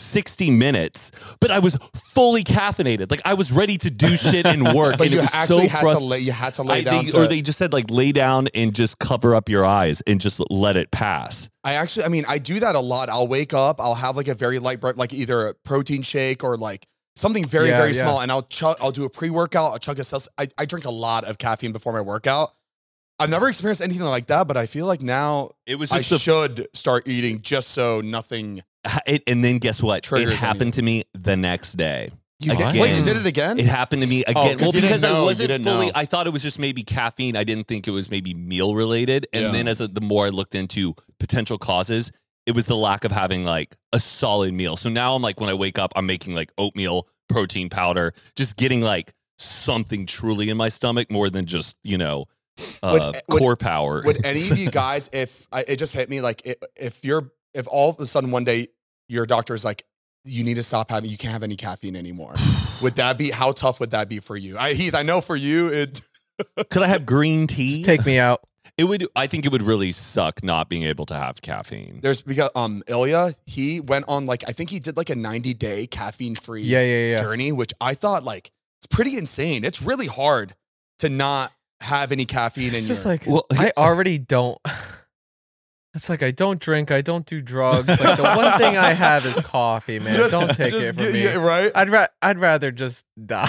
Speaker 4: 60 minutes, but I was fully caffeinated. Like I was ready to do shit and work.
Speaker 5: But
Speaker 4: and
Speaker 5: you
Speaker 4: it was
Speaker 5: actually
Speaker 4: so
Speaker 5: you had to lay down.
Speaker 4: They just said like lay down and just cover up your eyes and just let it pass.
Speaker 5: I do that a lot. I'll wake up, I'll have like a very light, like either a protein shake or like something very, very small, and I'll do a pre-workout. I'll chug I drink a lot of caffeine before my workout. I've never experienced anything like that, but I feel like now I should start eating just so nothing.
Speaker 4: And then guess what? It happened to me the next day.
Speaker 5: Wait, you did it again?
Speaker 4: It happened to me again. Well, because I wasn't fully, I thought it was just maybe caffeine. I didn't think it was maybe meal related. And then the more I looked into potential causes, it was the lack of having like a solid meal. So now I'm like, when I wake up, I'm making like oatmeal, protein powder, just getting like something truly in my stomach more than just, core power.
Speaker 5: Would any of you guys, it just hit me, like if all of a sudden one day your doctor is like, you need to stop you can't have any caffeine anymore. How tough would that be for you? Heath, I know for you,
Speaker 4: could I have green tea?
Speaker 6: Just take me out.
Speaker 4: I think it would really suck not being able to have caffeine.
Speaker 5: Because Ilya, he went on like, I think he did like a 90-day caffeine-free journey, which I thought like, it's pretty insane. It's really hard to not have any caffeine in your...
Speaker 6: I already don't... It's like I don't drink, I don't do drugs. Like the one thing I have is coffee, man. Don't take it from me.
Speaker 5: Yeah, right?
Speaker 6: I'd rather just die.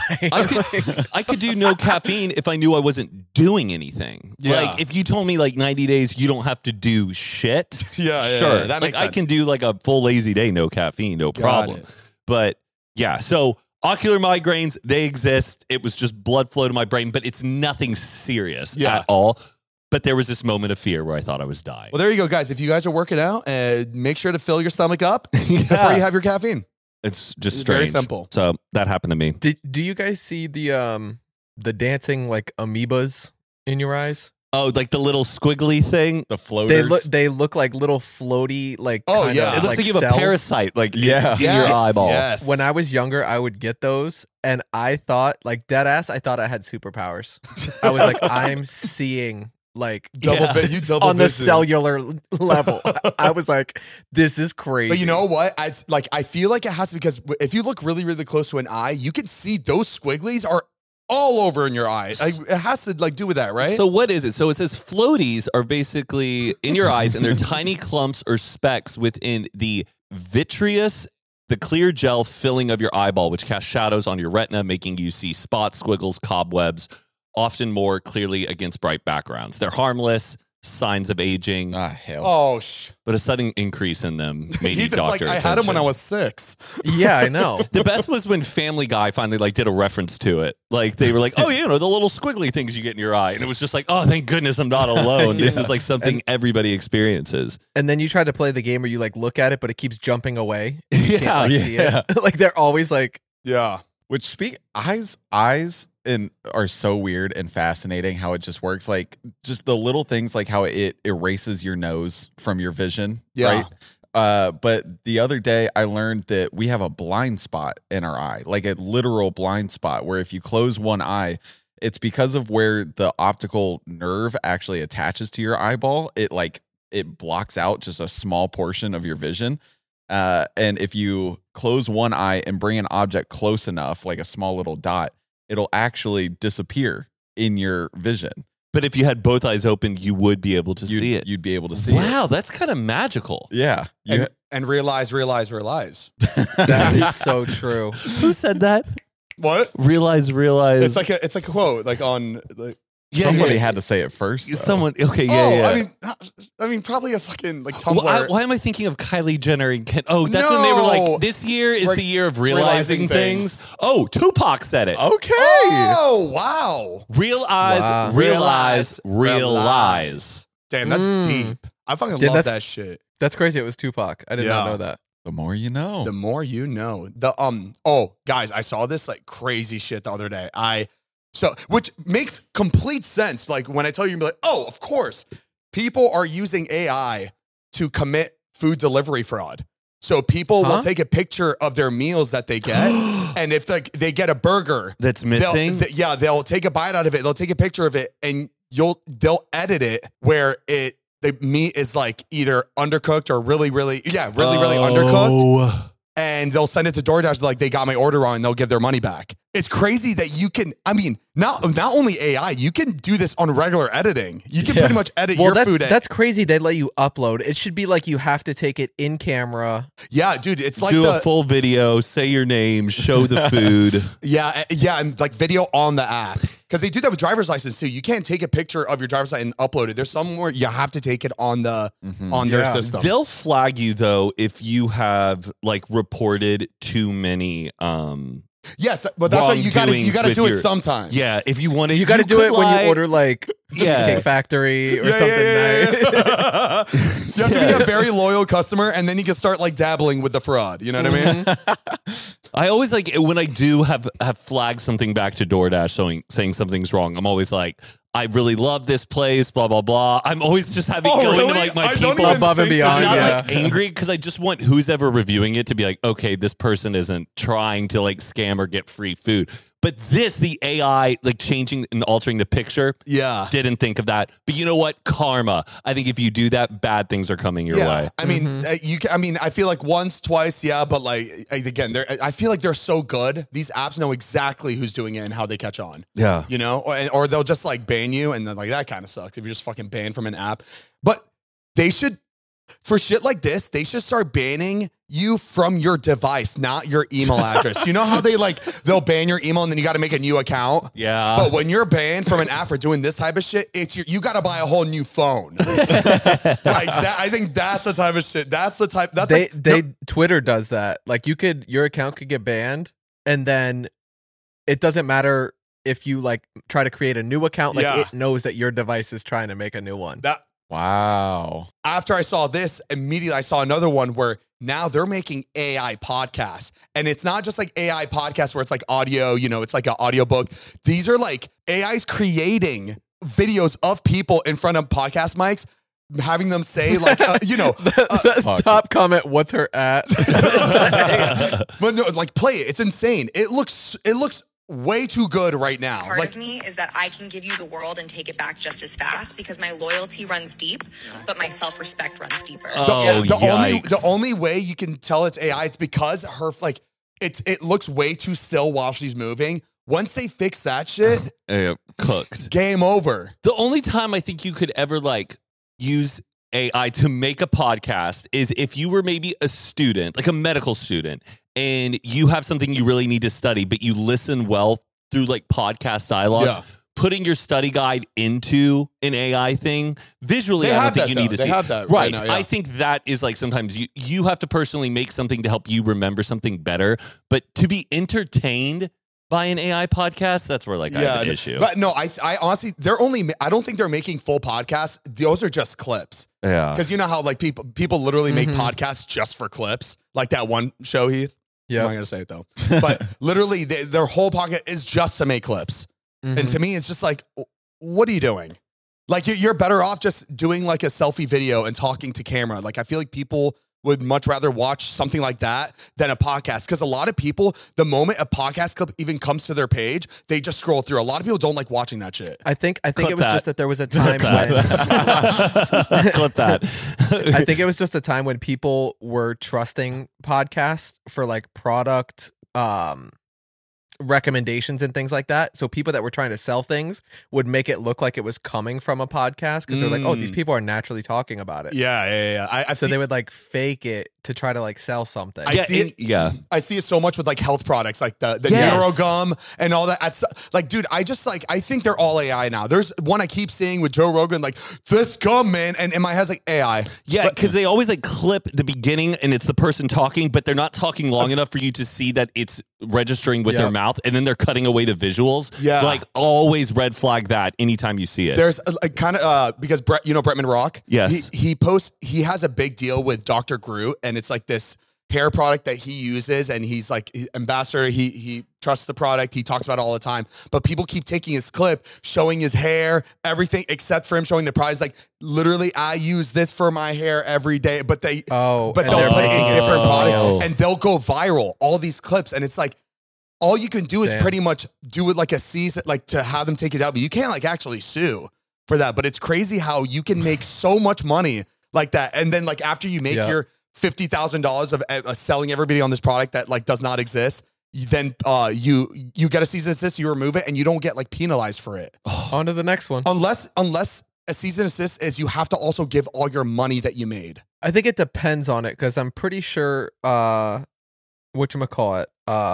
Speaker 4: I could do no caffeine if I knew I wasn't doing anything.
Speaker 5: Yeah.
Speaker 4: Like if you told me like 90 days you don't have to do shit.
Speaker 5: Yeah,
Speaker 4: sure.
Speaker 5: that makes
Speaker 4: I
Speaker 5: sense.
Speaker 4: can do like a full lazy day, no caffeine, no problem.
Speaker 5: it.
Speaker 4: But yeah, so ocular migraines, they exist. It was just blood flow to my brain, but it's nothing serious at all. But there was this moment of fear where I thought I was dying.
Speaker 5: Well, there you go, guys. If you guys are working out, make sure to fill your stomach up before you have your caffeine.
Speaker 4: It's just
Speaker 5: It's
Speaker 4: strange.
Speaker 5: very simple.
Speaker 4: So that happened to me.
Speaker 6: Do you guys see the dancing like amoebas in your eyes?
Speaker 4: Oh, like the little squiggly thing?
Speaker 7: The floaters.
Speaker 6: They look like little floaty like
Speaker 5: Oh,
Speaker 6: kind
Speaker 5: yeah.
Speaker 6: of,
Speaker 4: It looks like you have
Speaker 6: cells.
Speaker 4: a parasite like in
Speaker 7: Yeah.
Speaker 4: your eyeball.
Speaker 5: Yes.
Speaker 6: When I was younger, I would get those, and I thought, like dead ass, I thought I had superpowers. I was like, I'm seeing like
Speaker 5: double
Speaker 6: on the
Speaker 5: vision.
Speaker 6: cellular level. I was like, this is crazy.
Speaker 5: But you know what? I feel like it has to, because if you look really, really close to an eye, you can see those squigglies are all over in your eyes. It has to like do with that, right?
Speaker 4: So what is it? So it says floaties are basically in your eyes, and they're tiny clumps or specks within the vitreous, the clear gel filling of your eyeball, which casts shadows on your retina, making you see spots, squiggles, cobwebs, often more clearly against bright backgrounds. They're harmless, signs of aging,
Speaker 5: Oh,
Speaker 4: but a sudden increase in them may need
Speaker 5: Ethan's like,
Speaker 4: doctor
Speaker 5: I had him when I
Speaker 4: attention.
Speaker 5: was 6.
Speaker 6: Yeah, I know.
Speaker 4: The best was when Family Guy finally like did a reference to it. Like they were like, "Oh, you know, the little squiggly things you get in your eye," and it was just like, "Oh, thank goodness I'm not alone. This is like something everybody experiences."
Speaker 6: And then you try to play the game where you like look at it, but it keeps jumping away. You can't, like, see
Speaker 7: yeah.
Speaker 6: it. Like they're always like,
Speaker 5: Yeah.
Speaker 7: Which eyes are so weird and fascinating how it just works. Like just the little things, like how it erases your nose from your vision.
Speaker 5: Yeah.
Speaker 7: Right. But the other day I learned that we have a blind spot in our eye, like a literal blind spot where if you close one eye, it's because of where the optical nerve actually attaches to your eyeball. It blocks out just a small portion of your vision. And if you close one eye and bring an object close enough, like a small little dot, it'll actually disappear in your vision.
Speaker 4: But if you had both eyes open, you would be able to see it.
Speaker 7: You'd be able to see it.
Speaker 4: Wow, that's kind of magical.
Speaker 7: Yeah.
Speaker 5: And realize.
Speaker 6: that is so true.
Speaker 4: Who said that?
Speaker 5: What?
Speaker 4: Realize.
Speaker 5: It's like a quote, like on like.
Speaker 7: Somebody had to say it first, though.
Speaker 4: Someone. Okay. Yeah.
Speaker 5: I mean, probably a fucking like Tumblr.
Speaker 4: Why am I thinking of Kylie Jenner and Ken? Oh, that's when they were like,
Speaker 5: No.
Speaker 4: "This year is
Speaker 5: Like,
Speaker 4: the year of realizing
Speaker 5: things.
Speaker 4: things." Oh, Tupac said it.
Speaker 7: Okay.
Speaker 5: Oh, wow.
Speaker 4: Realize,
Speaker 6: Wow.
Speaker 4: realize, realize.
Speaker 5: Damn, that's deep. I fucking
Speaker 6: Dude,
Speaker 5: love
Speaker 6: that's-
Speaker 5: that shit.
Speaker 6: That's crazy. It was Tupac. I did not
Speaker 5: Yeah.
Speaker 6: know that.
Speaker 7: The more you know.
Speaker 5: The more you know. Guys, I saw this like crazy shit the other day. Which makes complete sense. Like when I tell you, you're like, oh, of course. People are using AI to commit food delivery fraud. So people will take a picture of their meals that they get, and if they get a burger
Speaker 4: That's missing.
Speaker 5: they'll take a bite out of it. They'll take a picture of it, and they'll edit it where the meat is like either undercooked or really undercooked. And they'll send it to DoorDash like they got my order wrong, and they'll give their money back. It's crazy that you can. I mean, not only AI, you can do this on regular editing. You can pretty much edit your food.
Speaker 6: That's crazy. They let you upload. It should be like you have to take it in camera.
Speaker 5: Yeah, dude. It's like
Speaker 4: Do a full video, say your name, show the food.
Speaker 5: Yeah, and like video on the app. Because they do that with driver's license too. You can't take a picture of your driver's license and upload it. There's somewhere you have to take it on their system.
Speaker 4: They'll flag you though if you have like reported too many.
Speaker 5: Yes, but that's why you got to do it sometimes.
Speaker 4: Yeah, if you want to,
Speaker 6: You got to do it when you order like
Speaker 4: Yeah.
Speaker 6: Cheesecake Factory or something.
Speaker 5: Yeah. You have to be a very loyal customer, and then you can start like dabbling with the fraud. You know what I mean?
Speaker 4: I always like when I do have flagged something back to DoorDash saying something's wrong. I'm always like, I really love this place, blah blah blah. I'm always just having going to like my people
Speaker 6: above and beyond.
Speaker 4: I'm not
Speaker 6: Yeah.
Speaker 4: like angry because I just want who's ever reviewing it to be like, okay, this person isn't trying to like scam or get free food. But the AI like changing and altering the picture, didn't think of that. But you know what? Karma. I think if you do that, bad things are coming your way.
Speaker 5: I mean, I feel like once, twice, but like again, I feel like they're so good. These apps know exactly who's doing it and how they catch on.
Speaker 4: Yeah,
Speaker 5: you know, or they'll just like ban you, and then like that kind of sucks if you're just fucking banned from an app. But they should For shit like this, they should start banning you from your device, not your email address. You know how they'll ban your email and then you got to make a new account?
Speaker 4: Yeah.
Speaker 5: But when you're banned from an app for doing this type of shit, you got to buy a whole new phone. I think that's the type of shit.
Speaker 6: Twitter does that. Like your account could get banned and then it doesn't matter if you like try to create a new account. Like it knows that your device is trying to make a new one.
Speaker 7: Wow.
Speaker 5: After I saw this, immediately I saw another one where now they're making AI podcasts. And it's not just like AI podcasts where it's like audio, it's like an audiobook. These are like AI's creating videos of people in front of podcast mics, having them say like,
Speaker 6: top comment, what's her at?
Speaker 5: But no, like play it. It's insane. It looks way too good right now.
Speaker 12: Part of me is that I can give you the world and take it back just as fast because my loyalty runs deep, but my self-respect runs deeper.
Speaker 5: The only way you can tell it's AI, it's because her it looks way too still while she's moving. Once they fix that shit,
Speaker 4: cooked.
Speaker 5: Game over.
Speaker 4: The only time I think you could ever like use AI to make a podcast is if you were maybe a student, like a medical student, and you have something you really need to study, but you listen well through like podcast dialogues. Yeah. Putting your study guide into an AI thing visually, I don't think you need to see.
Speaker 5: They have that
Speaker 4: right
Speaker 5: now, yeah.
Speaker 4: I think that is like sometimes you have to personally make something to help you remember something better, but to be entertained by an AI podcast, that's where like I have an issue.
Speaker 5: But no, I honestly, I don't think they're making full podcasts. Those are just clips.
Speaker 4: Yeah.
Speaker 5: Because you know how like people literally make podcasts just for clips, like that one show, Heath. Yeah, I'm not gonna say it though. But literally, their whole podcast is just to make clips. And to me, it's just like, what are you doing? Like you're better off just doing like a selfie video and talking to camera. Like I feel like people would much rather watch something like that than a podcast. Because a lot of people, the moment a podcast clip even comes to their page, they just scroll through. A lot of people don't like watching that shit.
Speaker 6: I think it was just that there was a time when
Speaker 4: clip that.
Speaker 6: I think it was just a time when people were trusting podcasts for like product recommendations and things like that. So people that were trying to sell things would make it look like it was coming from a podcast because they're like, oh, these people are naturally talking about it.
Speaker 5: Yeah.
Speaker 6: So they would like fake it to try to like sell something.
Speaker 5: I see it so much with like health products, like the NeuroGum and all that. Like, dude, I think they're all AI now. There's one I keep seeing with Joe Rogan, like this gum, man, and in my head's like AI.
Speaker 4: Yeah, because they always like clip the beginning and it's the person talking, but they're not talking long enough for you to see that it's registering with their mouth, and then they're cutting away to visuals. Yeah, like always red flag that anytime you see it.
Speaker 5: There's a kind of because Bretman Rock.
Speaker 4: Yes,
Speaker 5: he has a big deal with Dr. Groot, and it's like this hair product that he uses, and he's like ambassador. He trusts the product. He talks about it all the time. But people keep taking his clip, showing his hair, everything except for him showing the product. It's like literally, I use this for my hair every day. But they'll put it in different products, and they'll go viral. All these clips, and it's like all you can do is pretty much do it like a season, like to have them take it out. But you can't like actually sue for that. But it's crazy how you can make so much money like that, and then like after you make your $50,000 of selling everybody on this product that like does not exist, then you get a cease and desist, you remove it, and you don't get like penalized for it.
Speaker 6: On to the next one.
Speaker 5: Unless a cease and desist is you have to also give all your money that you made.
Speaker 6: I think it depends on it because I'm pretty sure whatchamacallit,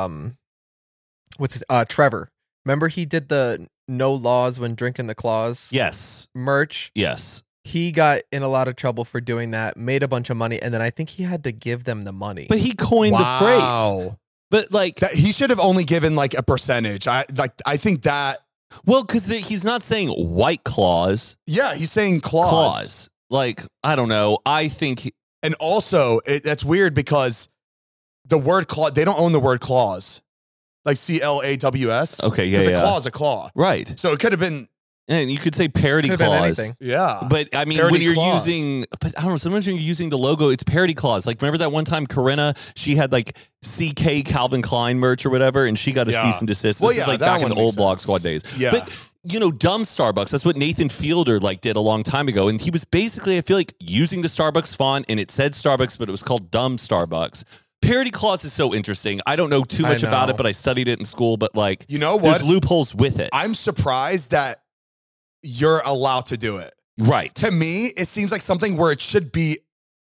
Speaker 6: Trevor. Remember he did the no laws when drinking the claws merch?
Speaker 4: Yes.
Speaker 6: He got in a lot of trouble for doing that, made a bunch of money, and then I think he had to give them the money.
Speaker 4: But he coined the phrase. But like
Speaker 5: he should have only given like a percentage. I think that.
Speaker 4: Well, because he's not saying white claws.
Speaker 5: Yeah, he's saying claws.
Speaker 4: Like, I don't know. I think.
Speaker 5: And also, that's weird because the word claw, they don't own the word claws. Like CLAWS.
Speaker 4: Okay, yeah.
Speaker 5: Because a claw is a claw.
Speaker 4: Right.
Speaker 5: So it could have been.
Speaker 4: And you could say parody clause.
Speaker 5: Yeah.
Speaker 4: But I mean, when you're using, but I don't know, sometimes when you're using the logo, it's parody clause. Like, remember that one time Corinna, she had like CK Calvin Klein merch or whatever, and she got a cease and desist. This is like back in the old Blog Squad days.
Speaker 5: Yeah.
Speaker 4: But, dumb Starbucks, that's what Nathan Fielder like did a long time ago. And he was basically, I feel like, using the Starbucks font, and it said Starbucks, but it was called dumb Starbucks. Parody clause is so interesting. I don't know too much about it, but I studied it in school. But like,
Speaker 5: you know what?
Speaker 4: There's loopholes with it.
Speaker 5: I'm surprised that you're allowed to do it.
Speaker 4: Right.
Speaker 5: To me, it seems like something where it should be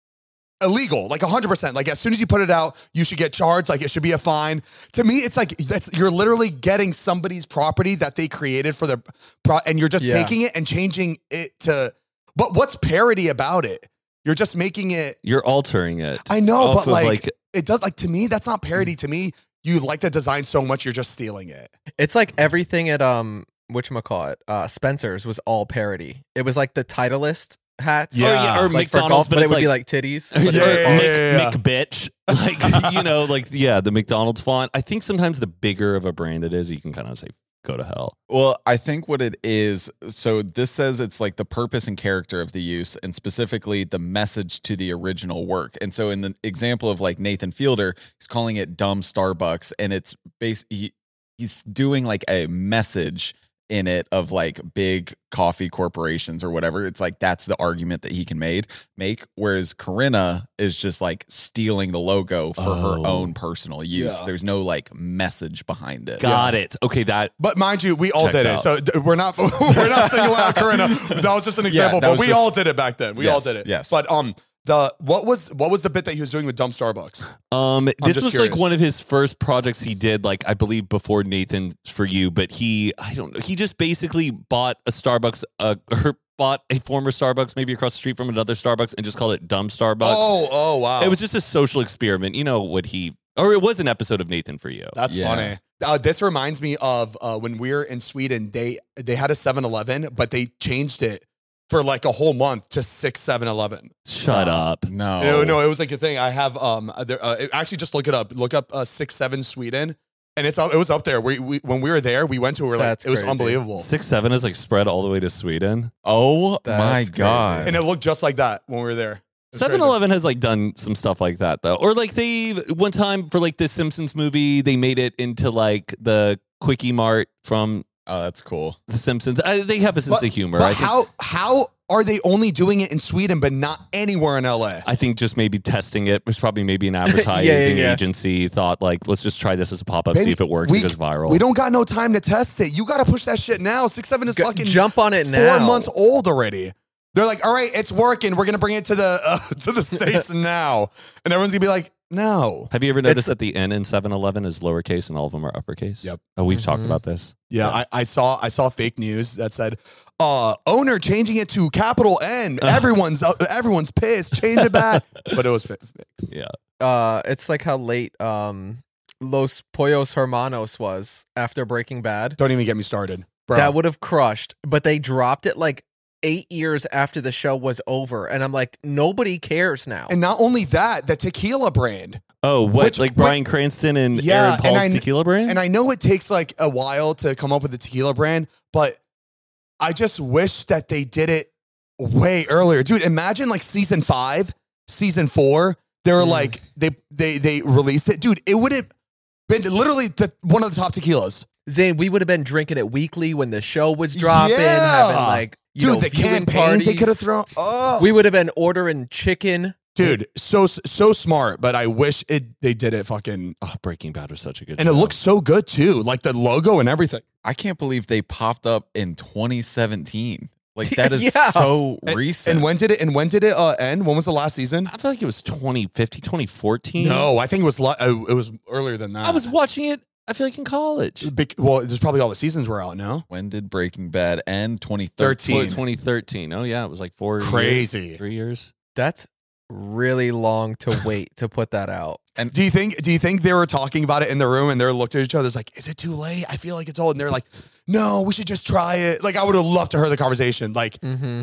Speaker 5: illegal, like 100%. Like as soon as you put it out, you should get charged. Like it should be a fine. To me, it's like you're literally getting somebody's property that they created for their and you're just taking it and changing it to. But what's parody about it? You're just making it.
Speaker 4: You're altering it.
Speaker 5: I know, but like it does. Like to me, that's not parody. To me, you like the design so much, you're just stealing it.
Speaker 6: It's like everything at whatchamacallit, Spencer's was all parody. It was like the Titleist hats.
Speaker 4: Yeah. Or
Speaker 6: like
Speaker 4: McDonald's,
Speaker 6: golf,
Speaker 4: but
Speaker 6: it
Speaker 4: it's
Speaker 6: would
Speaker 4: like,
Speaker 6: be like titties.
Speaker 4: McBitch. Like, you know, like, the McDonald's font. I think sometimes the bigger of a brand it is, you can kind of say, go to hell.
Speaker 7: Well, I think what it is, so this says it's like the purpose and character of the use and specifically the message to the original work. And so in the example of like Nathan Fielder, he's calling it dumb Starbucks, and it's he's doing like a message in it of like big coffee corporations or whatever. It's like that's the argument that he can make. Whereas Corinna is just like stealing the logo for her own personal use.
Speaker 5: Yeah.
Speaker 7: There's no like message behind it.
Speaker 4: Got it. Okay, that.
Speaker 5: But mind you, we all did
Speaker 4: out.
Speaker 5: it. So we're not singling out Corinna. That was just an example. But we all did it back then. We all did it.
Speaker 7: Yes.
Speaker 5: But what was the bit that he was doing with dumb Starbucks?
Speaker 4: This was
Speaker 5: curious.
Speaker 4: like one of his first projects he did, like I believe before Nathan For You, but he just basically bought a Starbucks, or bought a former Starbucks, maybe across the street from another Starbucks, and just called it Dumb Starbucks.
Speaker 5: Oh, wow.
Speaker 4: It was just a social experiment. You know what it was an episode of Nathan For You.
Speaker 5: That's funny. This reminds me of when we were in Sweden, they had a 7-Eleven, but they changed it for like a whole month to 6-7-Eleven.
Speaker 4: Shut up.
Speaker 7: No,
Speaker 5: it was like a thing. I have actually just look it up. Look up 6-7 Sweden, and it was up there. We when we were there, we went to it. Like it was unbelievable.
Speaker 4: 6-7 is like spread all the way to Sweden.
Speaker 7: Oh
Speaker 6: That's
Speaker 7: my
Speaker 6: crazy.
Speaker 7: God.
Speaker 5: And it looked just like that when we were there.
Speaker 4: 7-Eleven has like done some stuff like that though, or like they one time for like the Simpsons movie, they made it into like the Quickie Mart from.
Speaker 7: Oh, that's cool.
Speaker 4: The Simpsons. They have a sense of humor.
Speaker 5: But how are they only doing it in Sweden but not anywhere in LA?
Speaker 4: I think just maybe testing it was probably maybe an advertising agency thought like, let's just try this as a pop-up, see if it works, it goes viral.
Speaker 5: We don't got no time to test it. You got to push that shit now. 6-7 is fucking
Speaker 6: jump on it now.
Speaker 5: 4 months old already. They're like, all right, it's working. We're gonna bring it to the States now, and everyone's gonna be like, no.
Speaker 4: Have you ever noticed that the N in 7-Eleven is lowercase and all of them are uppercase?
Speaker 5: Yep.
Speaker 4: Oh, we've talked about this.
Speaker 5: Yeah, I saw fake news that said owner changing it to capital N. Everyone's pissed. Change it back, but it was fake.
Speaker 4: Yeah.
Speaker 6: It's like how late Los Pollos Hermanos was after Breaking Bad.
Speaker 5: Don't even get me started, bro.
Speaker 6: That would have crushed, but they dropped it like 8 years after the show was over, and I'm like, nobody cares now.
Speaker 5: And not only that, the tequila brand.
Speaker 4: Oh, what? Like Bryan Cranston and Aaron Paul's tequila brand?
Speaker 5: And I know it takes like a while to come up with the tequila brand, but I just wish that they did it way earlier. Dude, imagine like season 5, season 4, they were like, they released it. Dude, it would have been literally one of the top tequilas.
Speaker 6: Zane, we would have been drinking it weekly when the show was dropping, having like,
Speaker 5: the campaigns they could have thrown. Oh.
Speaker 6: We would have been ordering chicken.
Speaker 5: Dude, so smart, but I wish they did it fucking.
Speaker 4: Oh, Breaking Bad was such a good
Speaker 5: and
Speaker 4: show.
Speaker 5: it looks so good too, like the logo and everything.
Speaker 7: I can't believe they popped up in 2017. Like that is so recent.
Speaker 5: And when did it end? When was the last season?
Speaker 4: I feel like it was 2015, 2014.
Speaker 5: No, I think it was earlier than that.
Speaker 4: I was watching it, I feel like in college.
Speaker 5: Well, there's probably all the seasons were out now.
Speaker 7: When did Breaking Bad end? 2013.
Speaker 4: 2013. Oh yeah, it was like 4
Speaker 5: Crazy.
Speaker 4: years, 3 years.
Speaker 6: That's really long to wait to put that out.
Speaker 5: And do you think they were talking about it in the room and they looked at each other? It's like, is it too late? I feel like it's old. And they're like, no, we should just try it. Like I would have loved to hear the conversation. Like,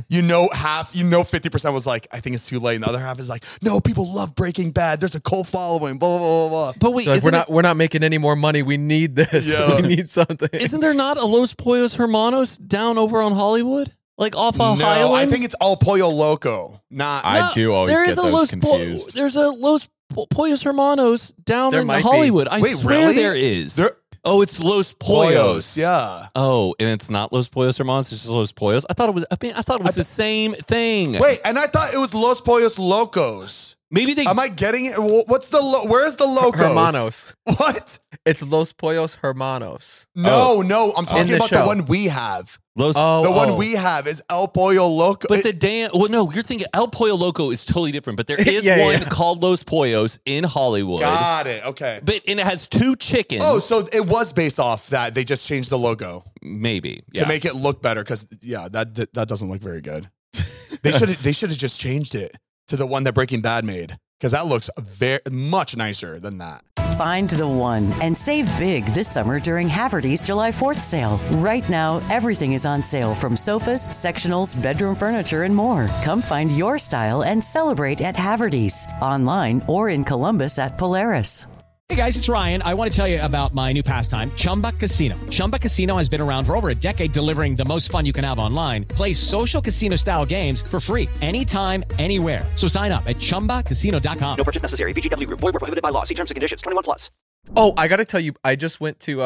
Speaker 5: 50% was like, I think it's too late. And the other half is like, no, people love Breaking Bad. There's a cult following, blah, blah, blah, blah.
Speaker 4: But wait,
Speaker 6: like, we're not making any more money. We need this.
Speaker 5: Yeah.
Speaker 6: We need something.
Speaker 4: Isn't there not a Los Pollos Hermanos down over on Hollywood? Like off of Highland?
Speaker 5: I think it's all Pollo Loco.
Speaker 7: I do always get those confused.
Speaker 4: There's a Los Pollos Hermanos down in
Speaker 6: might
Speaker 4: Hollywood. I
Speaker 5: Wait,
Speaker 4: swear
Speaker 5: really?
Speaker 4: there is. It's Los Pollos.
Speaker 5: Yeah.
Speaker 4: Oh, and it's not Los Pollos Hermanos. It's just Los Pollos. I thought it was the same thing.
Speaker 5: Wait, and I thought it was Los Pollos Locos.
Speaker 4: Maybe they.
Speaker 5: Am I getting it? What's the where's the locos?
Speaker 6: Hermanos.
Speaker 5: What?
Speaker 6: It's Los Pollos Hermanos.
Speaker 5: No, I'm talking about
Speaker 6: show.
Speaker 5: the one we have.
Speaker 4: Los,
Speaker 5: the one we have is El Pollo Loco.
Speaker 4: But no, you're thinking El Pollo Loco is totally different. But there is one called Los Pollos in Hollywood.
Speaker 5: Got it. Okay.
Speaker 4: And it has 2 chickens.
Speaker 5: Oh, so it was based off that. They just changed the logo.
Speaker 4: Maybe.
Speaker 5: To make it look better, because that doesn't look very good. They should have just changed it to the one that Breaking Bad made, because that looks very much nicer than that.
Speaker 9: Find the one and save big this summer during Haverty's July 4th sale. Right now, everything is on sale, from sofas, sectionals, bedroom furniture, and more. Come find your style and celebrate at Haverty's, online or in Columbus at Polaris.
Speaker 11: Hey guys, it's Ryan. I want to tell you about my new pastime, Chumba Casino. Chumba Casino has been around for over a decade, delivering the most fun you can have online. Play social casino-style games for free anytime, anywhere. So sign up at ChumbaCasino.com.
Speaker 3: No purchase necessary. VGW Group. Void where prohibited by law. See terms and conditions. 21+.
Speaker 6: Oh, I got to tell you, I just went to,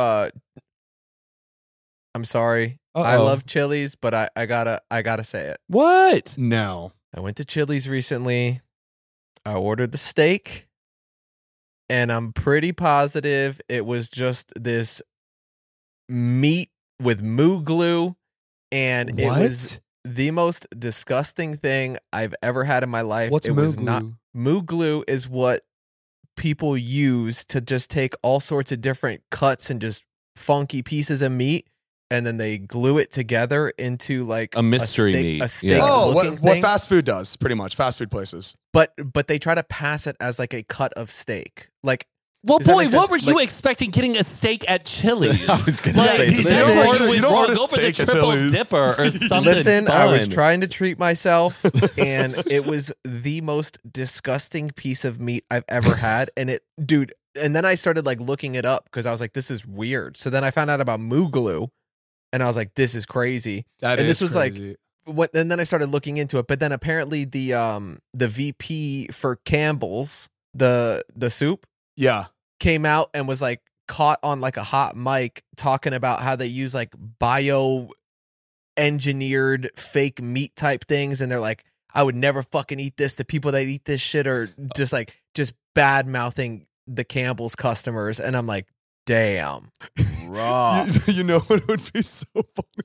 Speaker 6: I'm sorry. I love Chili's, but I gotta say it.
Speaker 4: What?
Speaker 5: No.
Speaker 6: I went to Chili's recently. I ordered the steak. And I'm pretty positive it was just this meat with moo glue. And it was the most disgusting thing I've ever had in my life.
Speaker 5: What's moo glue?
Speaker 6: Moo glue is what people use to just take all sorts of different cuts and just funky pieces of meat, and then they glue it together into like
Speaker 4: a mystery meat.
Speaker 6: A steak.
Speaker 5: Oh, what fast food does, pretty much. Fast food places.
Speaker 6: But they try to pass it as like a cut of steak. Like,
Speaker 4: well, boy, what were you expecting getting a steak at Chili's?
Speaker 7: I was going to say,
Speaker 4: you don't go for the triple dipper or something.
Speaker 6: Listen,
Speaker 4: fun.
Speaker 6: I was trying to treat myself, and it was the most disgusting piece of meat I've ever had. And and then I started like looking it up because I was like, this is weird. So then I found out about moo glue, and I was like, this is crazy. This was crazy. And then I started looking into it. But then apparently the VP for Campbell's, the soup, came out and was like caught on like a hot mic talking about how they use like bio-engineered fake meat type things, and they're like, I would never fucking eat this. The people that eat this shit are just bad mouthing the Campbell's customers, and I'm like, damn, rough.
Speaker 5: You know what would be so funny?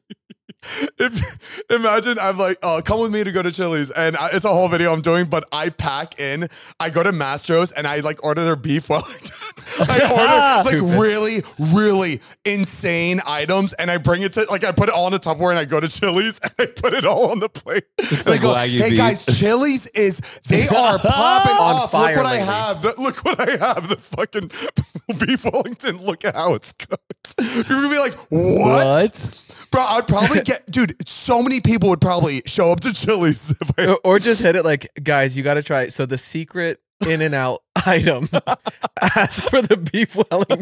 Speaker 5: Imagine I'm like, come with me to go to Chili's, and it's a whole video I'm doing, but I pack in, I go to Mastro's, and I like order their beef Wellington. I order like really, really insane items, and I bring it to, like, I put it all on the Tupperware, and I go to Chili's, and I put it all on the plate.
Speaker 4: It's
Speaker 5: like,
Speaker 4: like
Speaker 5: hey
Speaker 4: beef.
Speaker 5: guys, Chili's they are popping
Speaker 6: On
Speaker 5: off.
Speaker 6: fire
Speaker 5: Look what I
Speaker 6: lately.
Speaker 5: have. Look what I have. The fucking beef Wellington. Look at how it's cooked. You're gonna be like, what? Bro, I'd probably dude, so many people would probably show up to Chili's if I...
Speaker 6: Or just hit it like, guys, you got to try it. So the secret In-N-Out item, ask for the beef Wellington.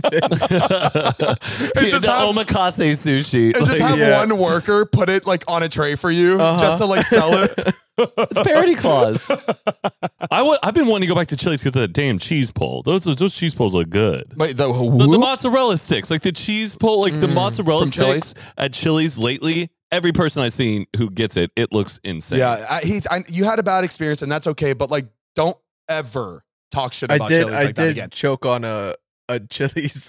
Speaker 4: The omakase sushi.
Speaker 5: And just have one worker put it like on a tray for you just to like sell it.
Speaker 4: It's parody clause. I've been wanting to go back to Chili's because of that damn cheese pull. Those cheese pulls look good.
Speaker 5: Wait, the
Speaker 4: mozzarella sticks, like the cheese pull, like the mozzarella
Speaker 5: From
Speaker 4: sticks
Speaker 5: Chili's?
Speaker 4: at Chili's lately. Every person I've seen who gets it, it looks insane.
Speaker 5: Yeah, Heath, you had a bad experience, and that's okay. But like, don't ever talk shit about Chili's like that again.
Speaker 6: I did choke on a Chili's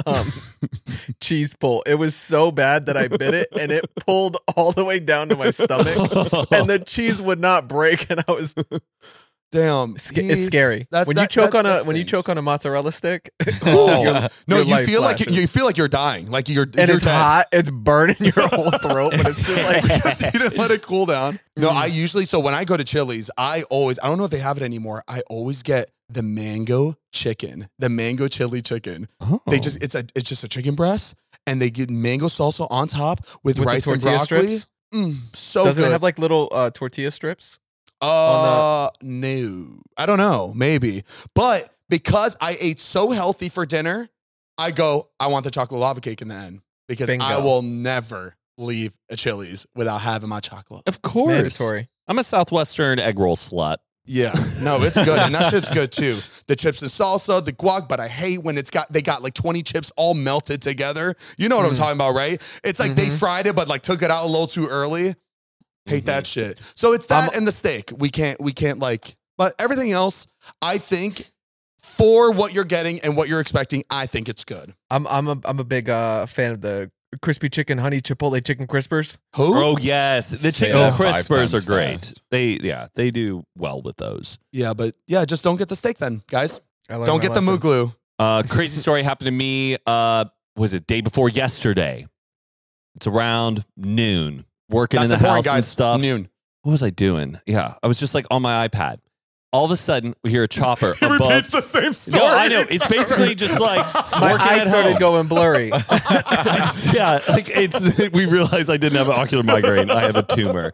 Speaker 6: cheese pull. It was so bad that I bit it, and it pulled all the way down to my stomach, and the cheese would not break. And I was
Speaker 5: damn.
Speaker 6: It's scary when you choke on a mozzarella stick.
Speaker 5: No,
Speaker 6: your
Speaker 5: you
Speaker 6: life
Speaker 5: feel
Speaker 6: flashes.
Speaker 5: like you feel like you're dying, like you're
Speaker 6: and it's
Speaker 5: dead.
Speaker 6: hot. It's burning your whole throat, but it's just like
Speaker 5: because you didn't let it cool down. No, I usually, so when I go to Chili's, I don't know if they have it anymore. I always get the mango chicken, the mango chili chicken. They just it's just a chicken breast, and they get mango salsa on top with rice and broccoli. So
Speaker 6: does
Speaker 5: good.
Speaker 6: it have like little tortilla strips?
Speaker 5: No, I don't know, maybe, but because I ate so healthy for dinner, I want the chocolate lava cake in the end because
Speaker 6: Bingo.
Speaker 5: I will never leave a Chili's without having my chocolate.
Speaker 4: Of course.
Speaker 6: Mandatory.
Speaker 4: I'm a Southwestern egg roll slut.
Speaker 5: Yeah, no, it's good, and that shit's good too. The chips and salsa, the guac, but I hate when they got like 20 chips all melted together. You know what I'm talking about, right? It's like they fried it, but like took it out a little too early. Hate that shit. So it's that and the steak. We can't like But everything else, I think for what you're getting and what you're expecting, I think it's good.
Speaker 6: I'm a big fan of the crispy chicken honey chipotle chicken crispers.
Speaker 5: Who?
Speaker 4: Oh yes, the chicken crispers are great.
Speaker 7: fast.
Speaker 4: They do well with those.
Speaker 5: Yeah, but just don't get the steak then, guys. Don't get the
Speaker 6: lesson.
Speaker 5: Muglu.
Speaker 4: Crazy story happened to me. Was it day before yesterday? It's around noon. Working
Speaker 5: That's
Speaker 4: in the
Speaker 5: important,
Speaker 4: house and
Speaker 5: guys.
Speaker 4: stuff.
Speaker 5: Noon.
Speaker 4: What was I doing? Yeah, I was just like on my iPad. All of a sudden, we hear a chopper
Speaker 5: He
Speaker 4: above.
Speaker 5: repeats the same story.
Speaker 4: No, I know. It's basically just like
Speaker 6: My
Speaker 4: working
Speaker 6: eyes
Speaker 4: at
Speaker 6: started
Speaker 4: home.
Speaker 6: going blurry.
Speaker 4: Yeah, like it's. We realized I didn't have an ocular migraine. I have a tumor.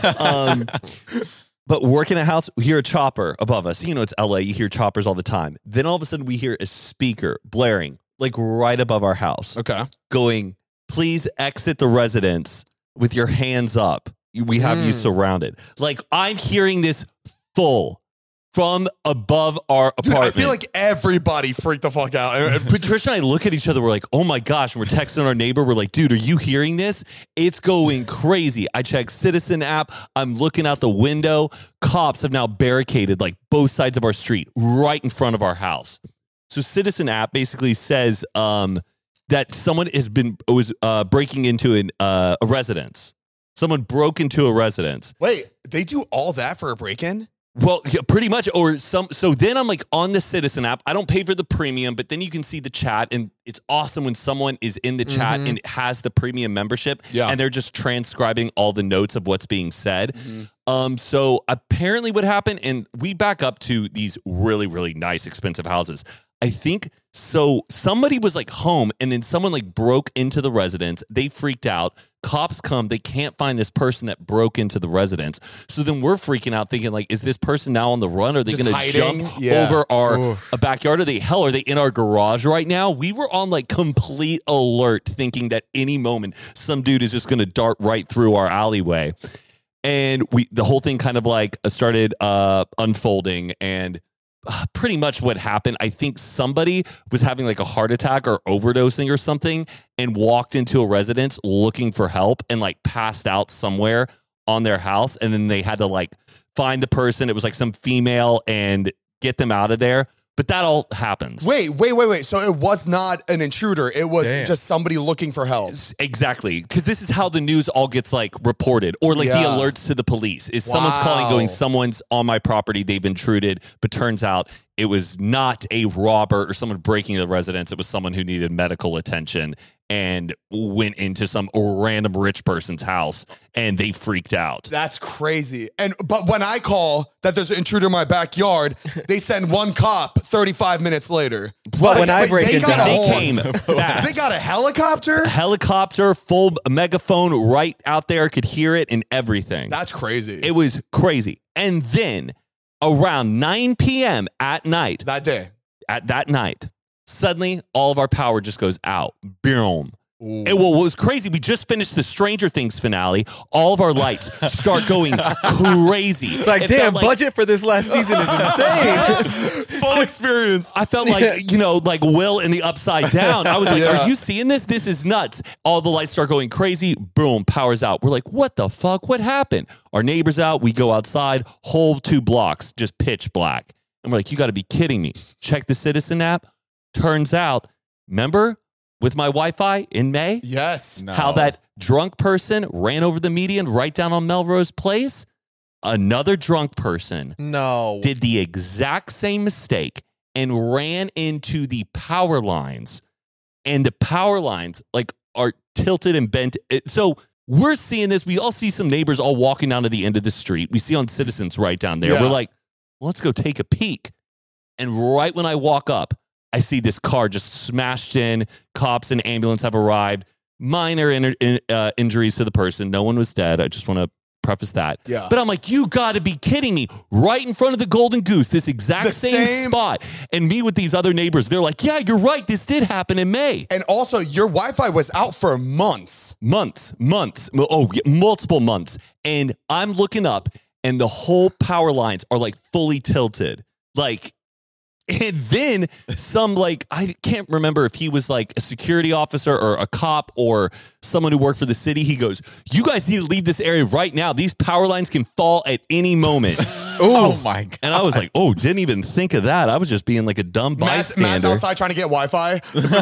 Speaker 4: But working at house, we hear a chopper above us. You know, it's LA. You hear choppers all the time. Then all of a sudden, we hear a speaker blaring like right above our house.
Speaker 5: Okay.
Speaker 4: Going, please exit the residence with your hands up. We have you surrounded. Like I'm hearing this full from above our
Speaker 5: Dude,
Speaker 4: apartment.
Speaker 5: I feel like everybody freaked the fuck out. And
Speaker 4: Patricia and I look at each other. We're like, oh my gosh. And we're texting our neighbor. We're like, dude, are you hearing this? It's going crazy. I check Citizen app. I'm looking out the window. Cops have now barricaded like both sides of our street right in front of our house. So Citizen app basically says that someone was breaking into a residence. Someone broke into a residence.
Speaker 5: Wait, they do all that for a break-in?
Speaker 4: Well, yeah, pretty much. Or some. So then I'm like on the Citizen app. I don't pay for the premium, but then you can see the chat, and it's awesome when someone is in the chat and it has the premium membership, and they're just transcribing all the notes of what's being said. So apparently, what happened, and we back up to these really, really nice, expensive houses. I think so. Somebody was like home, and then someone like broke into the residence. They freaked out. Cops come. They can't find this person that broke into the residence. So then we're freaking out, thinking like, is this person now on the run? Are they going to jump over our backyard? Are they in our garage right now? We were on like complete alert, thinking that any moment some dude is just going to dart right through our alleyway. And the whole thing kind of like started unfolding, and pretty much what happened, I think somebody was having like a heart attack or overdosing or something and walked into a residence looking for help and like passed out somewhere on their house. And then they had to like find the person. It was like some female and get them out of there. But that all happens.
Speaker 5: Wait. So it was not an intruder. It was just somebody looking for help.
Speaker 4: Exactly. Because this is how the news all gets like reported, or like the alerts to the police is someone's calling going, someone's on my property. They've intruded. But turns out it was not a robber or someone breaking the residence. It was someone who needed medical attention and went into some random rich person's house, and they freaked out.
Speaker 5: That's crazy. But when I call that there's an intruder in my backyard, they send one cop 35 minutes later.
Speaker 6: Well, when I break into
Speaker 4: they
Speaker 6: houses,
Speaker 4: came fast.
Speaker 5: They got a helicopter?
Speaker 4: A helicopter, full megaphone right out there, could hear it and everything.
Speaker 5: That's crazy.
Speaker 4: It was crazy. And then around 9 p.m. at night, that night, suddenly all of our power just goes out. Boom. And what was crazy, we just finished the Stranger Things finale. All of our lights start going crazy.
Speaker 6: Like, damn, budget for this last season is insane.
Speaker 5: Full experience.
Speaker 4: I felt like, like Will in the Upside Down. I was like, are you seeing this? This is nuts. All the lights start going crazy. Boom, power's out. We're like, what the fuck? What happened? Our neighbor's out. We go outside. Whole 2 blocks, just pitch black. And we're like, you got to be kidding me. Check the Citizen app. Turns out, remember with my Wi-Fi in May?
Speaker 5: Yes.
Speaker 4: How that drunk person ran over the median right down on Melrose Place? Another drunk person did the exact same mistake and ran into the power lines. And the power lines like are tilted and bent. So we're seeing this. We all see some neighbors all walking down to the end of the street. We see on Citizens right down there. We're like, well, let's go take a peek. And right when I walk up, I see this car just smashed in. Cops and ambulance have arrived. Minor injuries to the person. No one was dead. I just want to preface that.
Speaker 5: Yeah.
Speaker 4: But I'm like, you got to be kidding me. Right in front of the Golden Goose, this exact same spot. And me with these other neighbors, they're like, yeah, you're right. This did happen in May.
Speaker 5: And also, your Wi-Fi was out for months.
Speaker 4: Months. Oh, multiple months. And I'm looking up, and the whole power lines are like fully tilted. Like, and then some, like, I can't remember if he was like a security officer or a cop or someone who worked for the city. He goes, you guys need to leave this area right now. These power lines can fall at any moment.
Speaker 7: Oh my God.
Speaker 4: And I was like, oh, didn't even think of that. I was just being like a dumb
Speaker 5: Matt's
Speaker 4: bystander.
Speaker 5: outside trying to get Wi-Fi.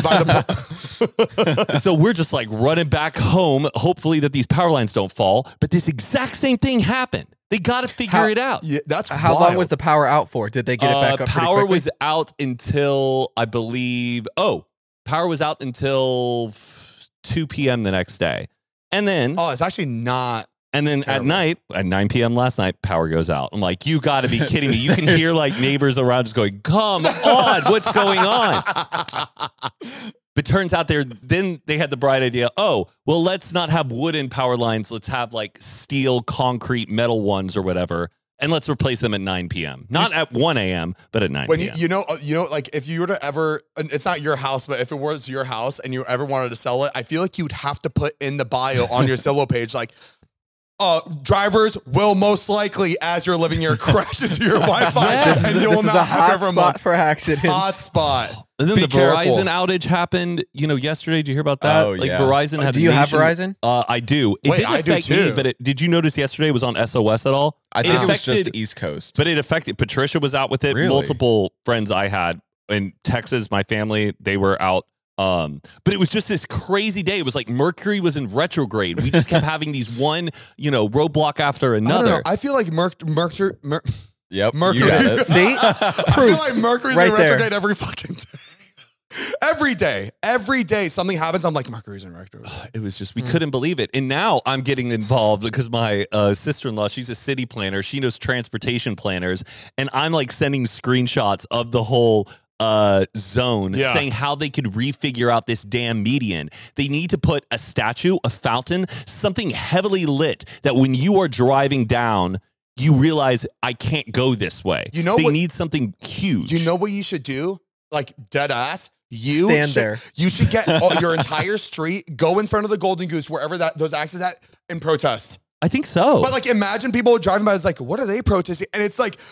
Speaker 4: So we're just like running back home, hopefully that these power lines don't fall. But this exact same thing happened. They got to figure it out.
Speaker 5: Yeah, that's
Speaker 6: How
Speaker 5: wild.
Speaker 6: long was the power out for? Did they get it back up? pretty
Speaker 4: Power
Speaker 6: quickly?
Speaker 4: was out until, I believe, power was out until 2 p.m. the next day. And then...
Speaker 5: Oh, it's actually not...
Speaker 4: And then
Speaker 5: terrible.
Speaker 4: at night, at 9 p.m. last night, power goes out. I'm like, you got to be kidding me. You can hear like neighbors around just going, come on, what's going on? But turns out then they had the bright idea, oh, well, let's not have wooden power lines. Let's have like steel, concrete, metal ones or whatever. And let's replace them at 9 p.m. Not at 1 a.m., but at 9
Speaker 5: when
Speaker 4: p.m.
Speaker 5: you know, like if you were to ever, and it's not your house, but if it was your house and you ever wanted to sell it, I feel like you'd have to put in the bio on your Zillow page, like, drivers will most likely, as you're living here, crash into your Wi-Fi,
Speaker 4: Yes.
Speaker 5: and you
Speaker 6: This
Speaker 5: will
Speaker 6: is
Speaker 5: not
Speaker 6: a
Speaker 5: have
Speaker 6: hot
Speaker 5: ever a
Speaker 6: spot
Speaker 5: month.
Speaker 6: for accidents.
Speaker 5: Hot spot.
Speaker 4: And then
Speaker 5: Be
Speaker 4: the
Speaker 5: careful.
Speaker 4: Verizon outage happened, yesterday. Did you hear about that?
Speaker 7: Oh,
Speaker 4: like
Speaker 7: yeah.
Speaker 4: Verizon had
Speaker 6: Do you have
Speaker 4: nation-
Speaker 6: Verizon?
Speaker 4: I do. It
Speaker 5: Wait,
Speaker 4: didn't
Speaker 5: I do
Speaker 4: affect me,
Speaker 5: too.
Speaker 4: but did you notice yesterday was on SOS at all?
Speaker 7: I think it was
Speaker 4: affected-
Speaker 7: just East Coast.
Speaker 4: But it affected, Patricia was out with it.
Speaker 7: Really?
Speaker 4: Multiple friends I had in Texas, my family, they were out. But it was just this crazy day. It was like Mercury was in retrograde. We just kept having these one, roadblock after
Speaker 5: I don't
Speaker 4: another.
Speaker 5: know. I feel like Mercury.
Speaker 7: Yep.
Speaker 5: Mercury.
Speaker 7: You got it.
Speaker 6: See?
Speaker 5: I feel like Mercury's
Speaker 6: Right
Speaker 5: in
Speaker 6: there.
Speaker 5: retrograde every fucking day. Every day something happens. I'm like, Mercury's in retrograde.
Speaker 4: It was just, we couldn't believe it. And now I'm getting involved because my sister-in-law, she's a city planner. She knows transportation planners. And I'm like sending screenshots of the whole zone saying how they could refigure out this damn median. They need to put a statue, a fountain, something heavily lit that when you are driving down, you realize I can't go this way.
Speaker 5: You know
Speaker 4: they
Speaker 5: what-
Speaker 4: need something huge.
Speaker 5: You know what you should do? Like dead ass. You
Speaker 6: Stand
Speaker 5: should,
Speaker 6: there.
Speaker 5: You should get your entire street, go in front of the Golden Goose, wherever those accidents at, and protest.
Speaker 4: I think so.
Speaker 5: But like, imagine people driving by. It's like, what are they protesting? And it's like,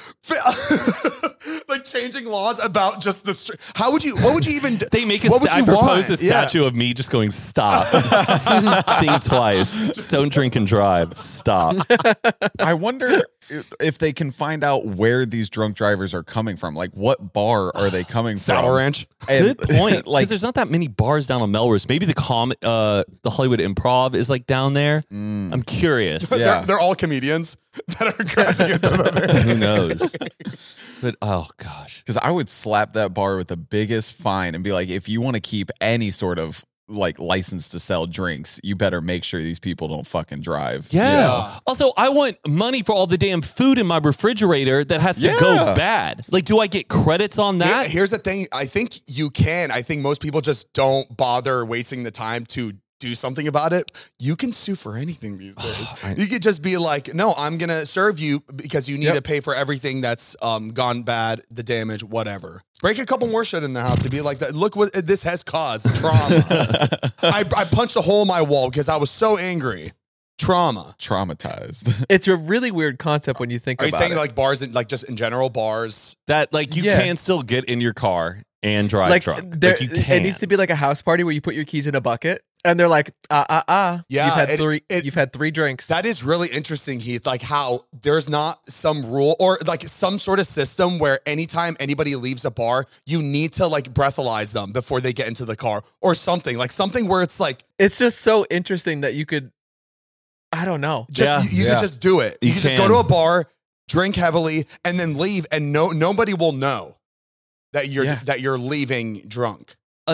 Speaker 5: like changing laws about just the street. What would you even?
Speaker 4: They make a
Speaker 5: what would
Speaker 4: I
Speaker 5: you
Speaker 4: propose
Speaker 5: want?
Speaker 4: a statue of me just going, stop. Think twice. Don't drink and drive. Stop.
Speaker 7: I wonder if they can find out where these drunk drivers are coming from. Like, what bar are they coming
Speaker 5: Sour
Speaker 7: from?
Speaker 5: Ranch.
Speaker 7: And,
Speaker 4: Good point. Because
Speaker 7: like,
Speaker 4: there's not that many bars down on Melrose. Maybe the Hollywood Improv is like down there. I'm curious.
Speaker 7: Yeah.
Speaker 5: They're all comedians that are crashing into them.
Speaker 4: Who knows? But oh gosh.
Speaker 7: because I would slap that bar with the biggest fine and be like, if you want to keep any sort of like license to sell drinks, you better make sure these people don't fucking drive.
Speaker 4: Yeah. Also, I want money for all the damn food in my refrigerator that has to go bad. Like, do I get credits on that?
Speaker 5: Here's the thing. I think you can. I think most people just don't bother wasting the time to do something about it. You can sue for anything these days. You could just be like, no, I'm going to serve you because you need to pay for everything that's gone bad, the damage, whatever. Break a couple more shit in the house to be like that. Look what this has caused. Trauma. I punched a hole in my wall because I was so angry. Trauma.
Speaker 7: Traumatized.
Speaker 6: It's a really weird concept when you think
Speaker 5: Are you
Speaker 6: about
Speaker 5: saying
Speaker 6: it.
Speaker 5: like bars, like just in general bars?
Speaker 4: That like you can still get in your car and drive
Speaker 6: like
Speaker 4: drunk.
Speaker 6: there,
Speaker 4: Like you
Speaker 6: it
Speaker 4: can.
Speaker 6: needs to be like a house party where you put your keys in a bucket and they're like,
Speaker 5: Yeah,
Speaker 6: you've had you've had 3 drinks.
Speaker 5: That is really interesting, Heath. Like how there's not some rule or like some sort of system where anytime anybody leaves a bar, you need to like breathalyze them before they get into the car or something. Like something where it's like
Speaker 6: It's just so interesting that you could, I don't know.
Speaker 5: just you could just do it. You could just go to a bar, drink heavily, and then leave, and nobody will know that you're leaving drunk.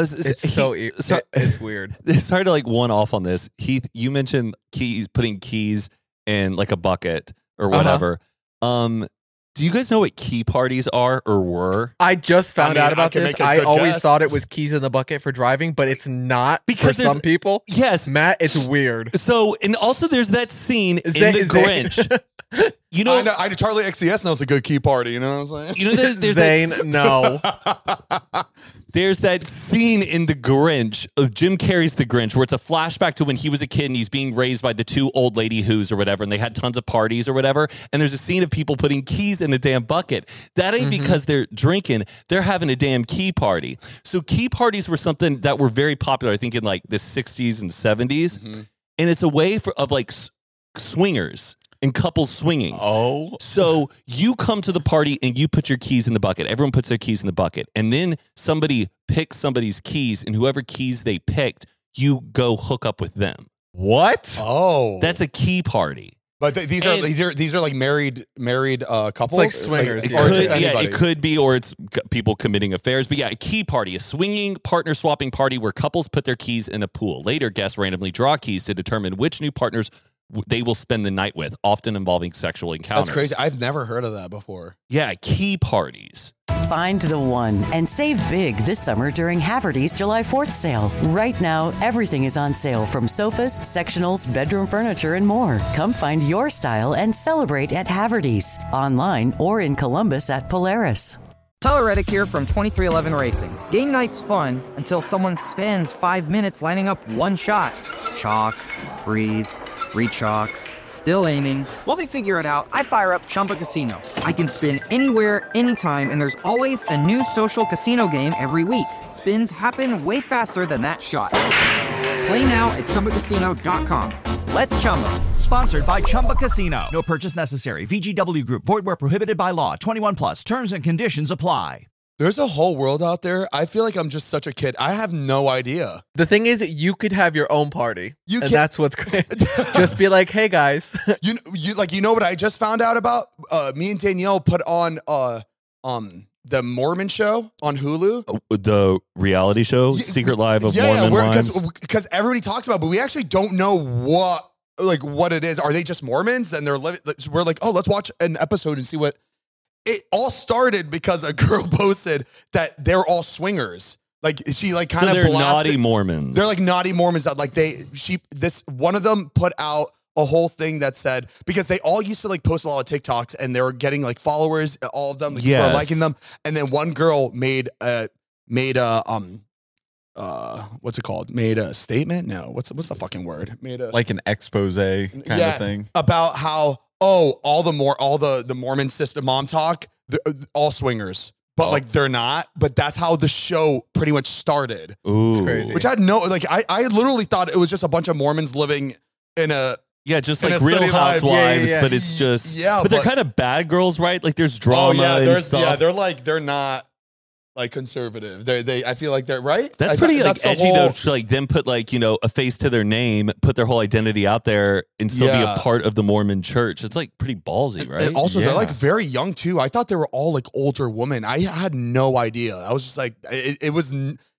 Speaker 6: It's weird.
Speaker 4: Sorry to like one off on this. Heath, you mentioned putting keys in like a bucket or whatever. Do you guys know what key parties are or were?
Speaker 6: I just found out about
Speaker 5: can
Speaker 6: this.
Speaker 5: make a
Speaker 6: I
Speaker 5: good
Speaker 6: always
Speaker 5: guess.
Speaker 6: thought it was keys in the bucket for driving, but it's not
Speaker 4: Because
Speaker 6: for
Speaker 4: there's-
Speaker 6: some people.
Speaker 4: Yes.
Speaker 6: Matt, it's weird.
Speaker 4: So, and also there's that scene in
Speaker 6: Zane-
Speaker 4: The Grinch. You know,
Speaker 5: I know Charlie XCS knows a good key party. You know what I'm saying?
Speaker 4: you know there's
Speaker 6: Zane,
Speaker 4: that,
Speaker 6: no.
Speaker 4: there's that scene in The Grinch of Jim Carrey's The Grinch where it's a flashback to when he was a kid and he's being raised by the 2 old lady who's or whatever, and they had tons of parties or whatever. And there's a scene of people putting keys in a damn bucket. That ain't because they're drinking; they're having a damn key party. So key parties were something that were very popular, I think, in like the 60s and 70s, and it's a way of like swingers. and couples swinging.
Speaker 7: Oh.
Speaker 4: So you come to the party and you put your keys in the bucket. Everyone puts their keys in the bucket. And then somebody picks somebody's keys, and whoever keys they picked, you go hook up with them.
Speaker 7: What?
Speaker 5: Oh.
Speaker 4: That's a key party.
Speaker 5: But these are like married couples.
Speaker 6: It's like swingers,
Speaker 5: or just
Speaker 4: Yeah,
Speaker 5: anybody.
Speaker 4: it could be, or it's people committing affairs. But yeah, a key party, a swinging partner swapping party where couples put their keys in a pool. Later, guests randomly draw keys to determine which new partners they will spend the night with, often involving sexual encounters.
Speaker 5: That's crazy. I've never heard of that before.
Speaker 4: Yeah, key parties.
Speaker 9: Find the one and save big this summer during Haverty's July 4th sale. Right now, everything is on sale from sofas, sectionals, bedroom furniture, and more. Come find your style and celebrate at Haverty's, online or in Columbus at Polaris.
Speaker 13: Tyler Reddick here from 2311 Racing. Game night's fun until someone spends 5 minutes lining up one shot. Chalk, breathe, re-chalk, still aiming. While they figure it out, I fire up Chumba Casino. I can spin anywhere, anytime, and there's always a new social casino game every week. Spins happen way faster than that shot. Play now at ChumbaCasino.com. Let's Chumba.
Speaker 3: Sponsored by Chumba Casino. No purchase necessary. VGW Group. Void where prohibited by law. 21 plus. Terms and conditions apply.
Speaker 5: There's a whole world out there. I feel like I'm just such a kid. I have no idea.
Speaker 6: The thing is, you could have your own party. That's what's great. Just be like, hey guys.
Speaker 5: You know what I just found out about? Me and Danielle put on the Mormon show on Hulu.
Speaker 4: The reality show, Secret Life of Mormon Wives.
Speaker 5: Because everybody talks about it, but we actually don't know what it is. Are they just Mormons? And we're like, oh, let's watch an episode and see what. It all started because a girl posted that they're all swingers. Like she kind of
Speaker 4: they're naughty Mormons.
Speaker 5: They're like naughty Mormons that one of them put out a whole thing that said, because they all used to like post a lot of TikToks and they were getting like followers, all of them, people are liking them. And then one girl made a what's it called? Made a statement? No, what's the fucking word? Made a
Speaker 7: like an expose kind of thing
Speaker 5: about how all the Mormon sister mom talk, all swingers, but like they're not. But that's how the show pretty much started.
Speaker 4: Ooh,
Speaker 6: it's crazy.
Speaker 5: Which I had I literally thought it was just a bunch of Mormons living in a.
Speaker 4: Yeah, just like Real Housewives,
Speaker 6: yeah.
Speaker 4: But it's just
Speaker 5: but
Speaker 4: they're kind of bad girls, right? Like there's drama and stuff.
Speaker 5: Yeah, they're not like conservative. I feel like they're right.
Speaker 4: That's pretty like edgy though. To like them put like a face to their name, put their whole identity out there, and still be a part of the Mormon church. It's like pretty ballsy, right?
Speaker 5: And also, they're like very young too. I thought they were all like older women. I had no idea. I was just like, it was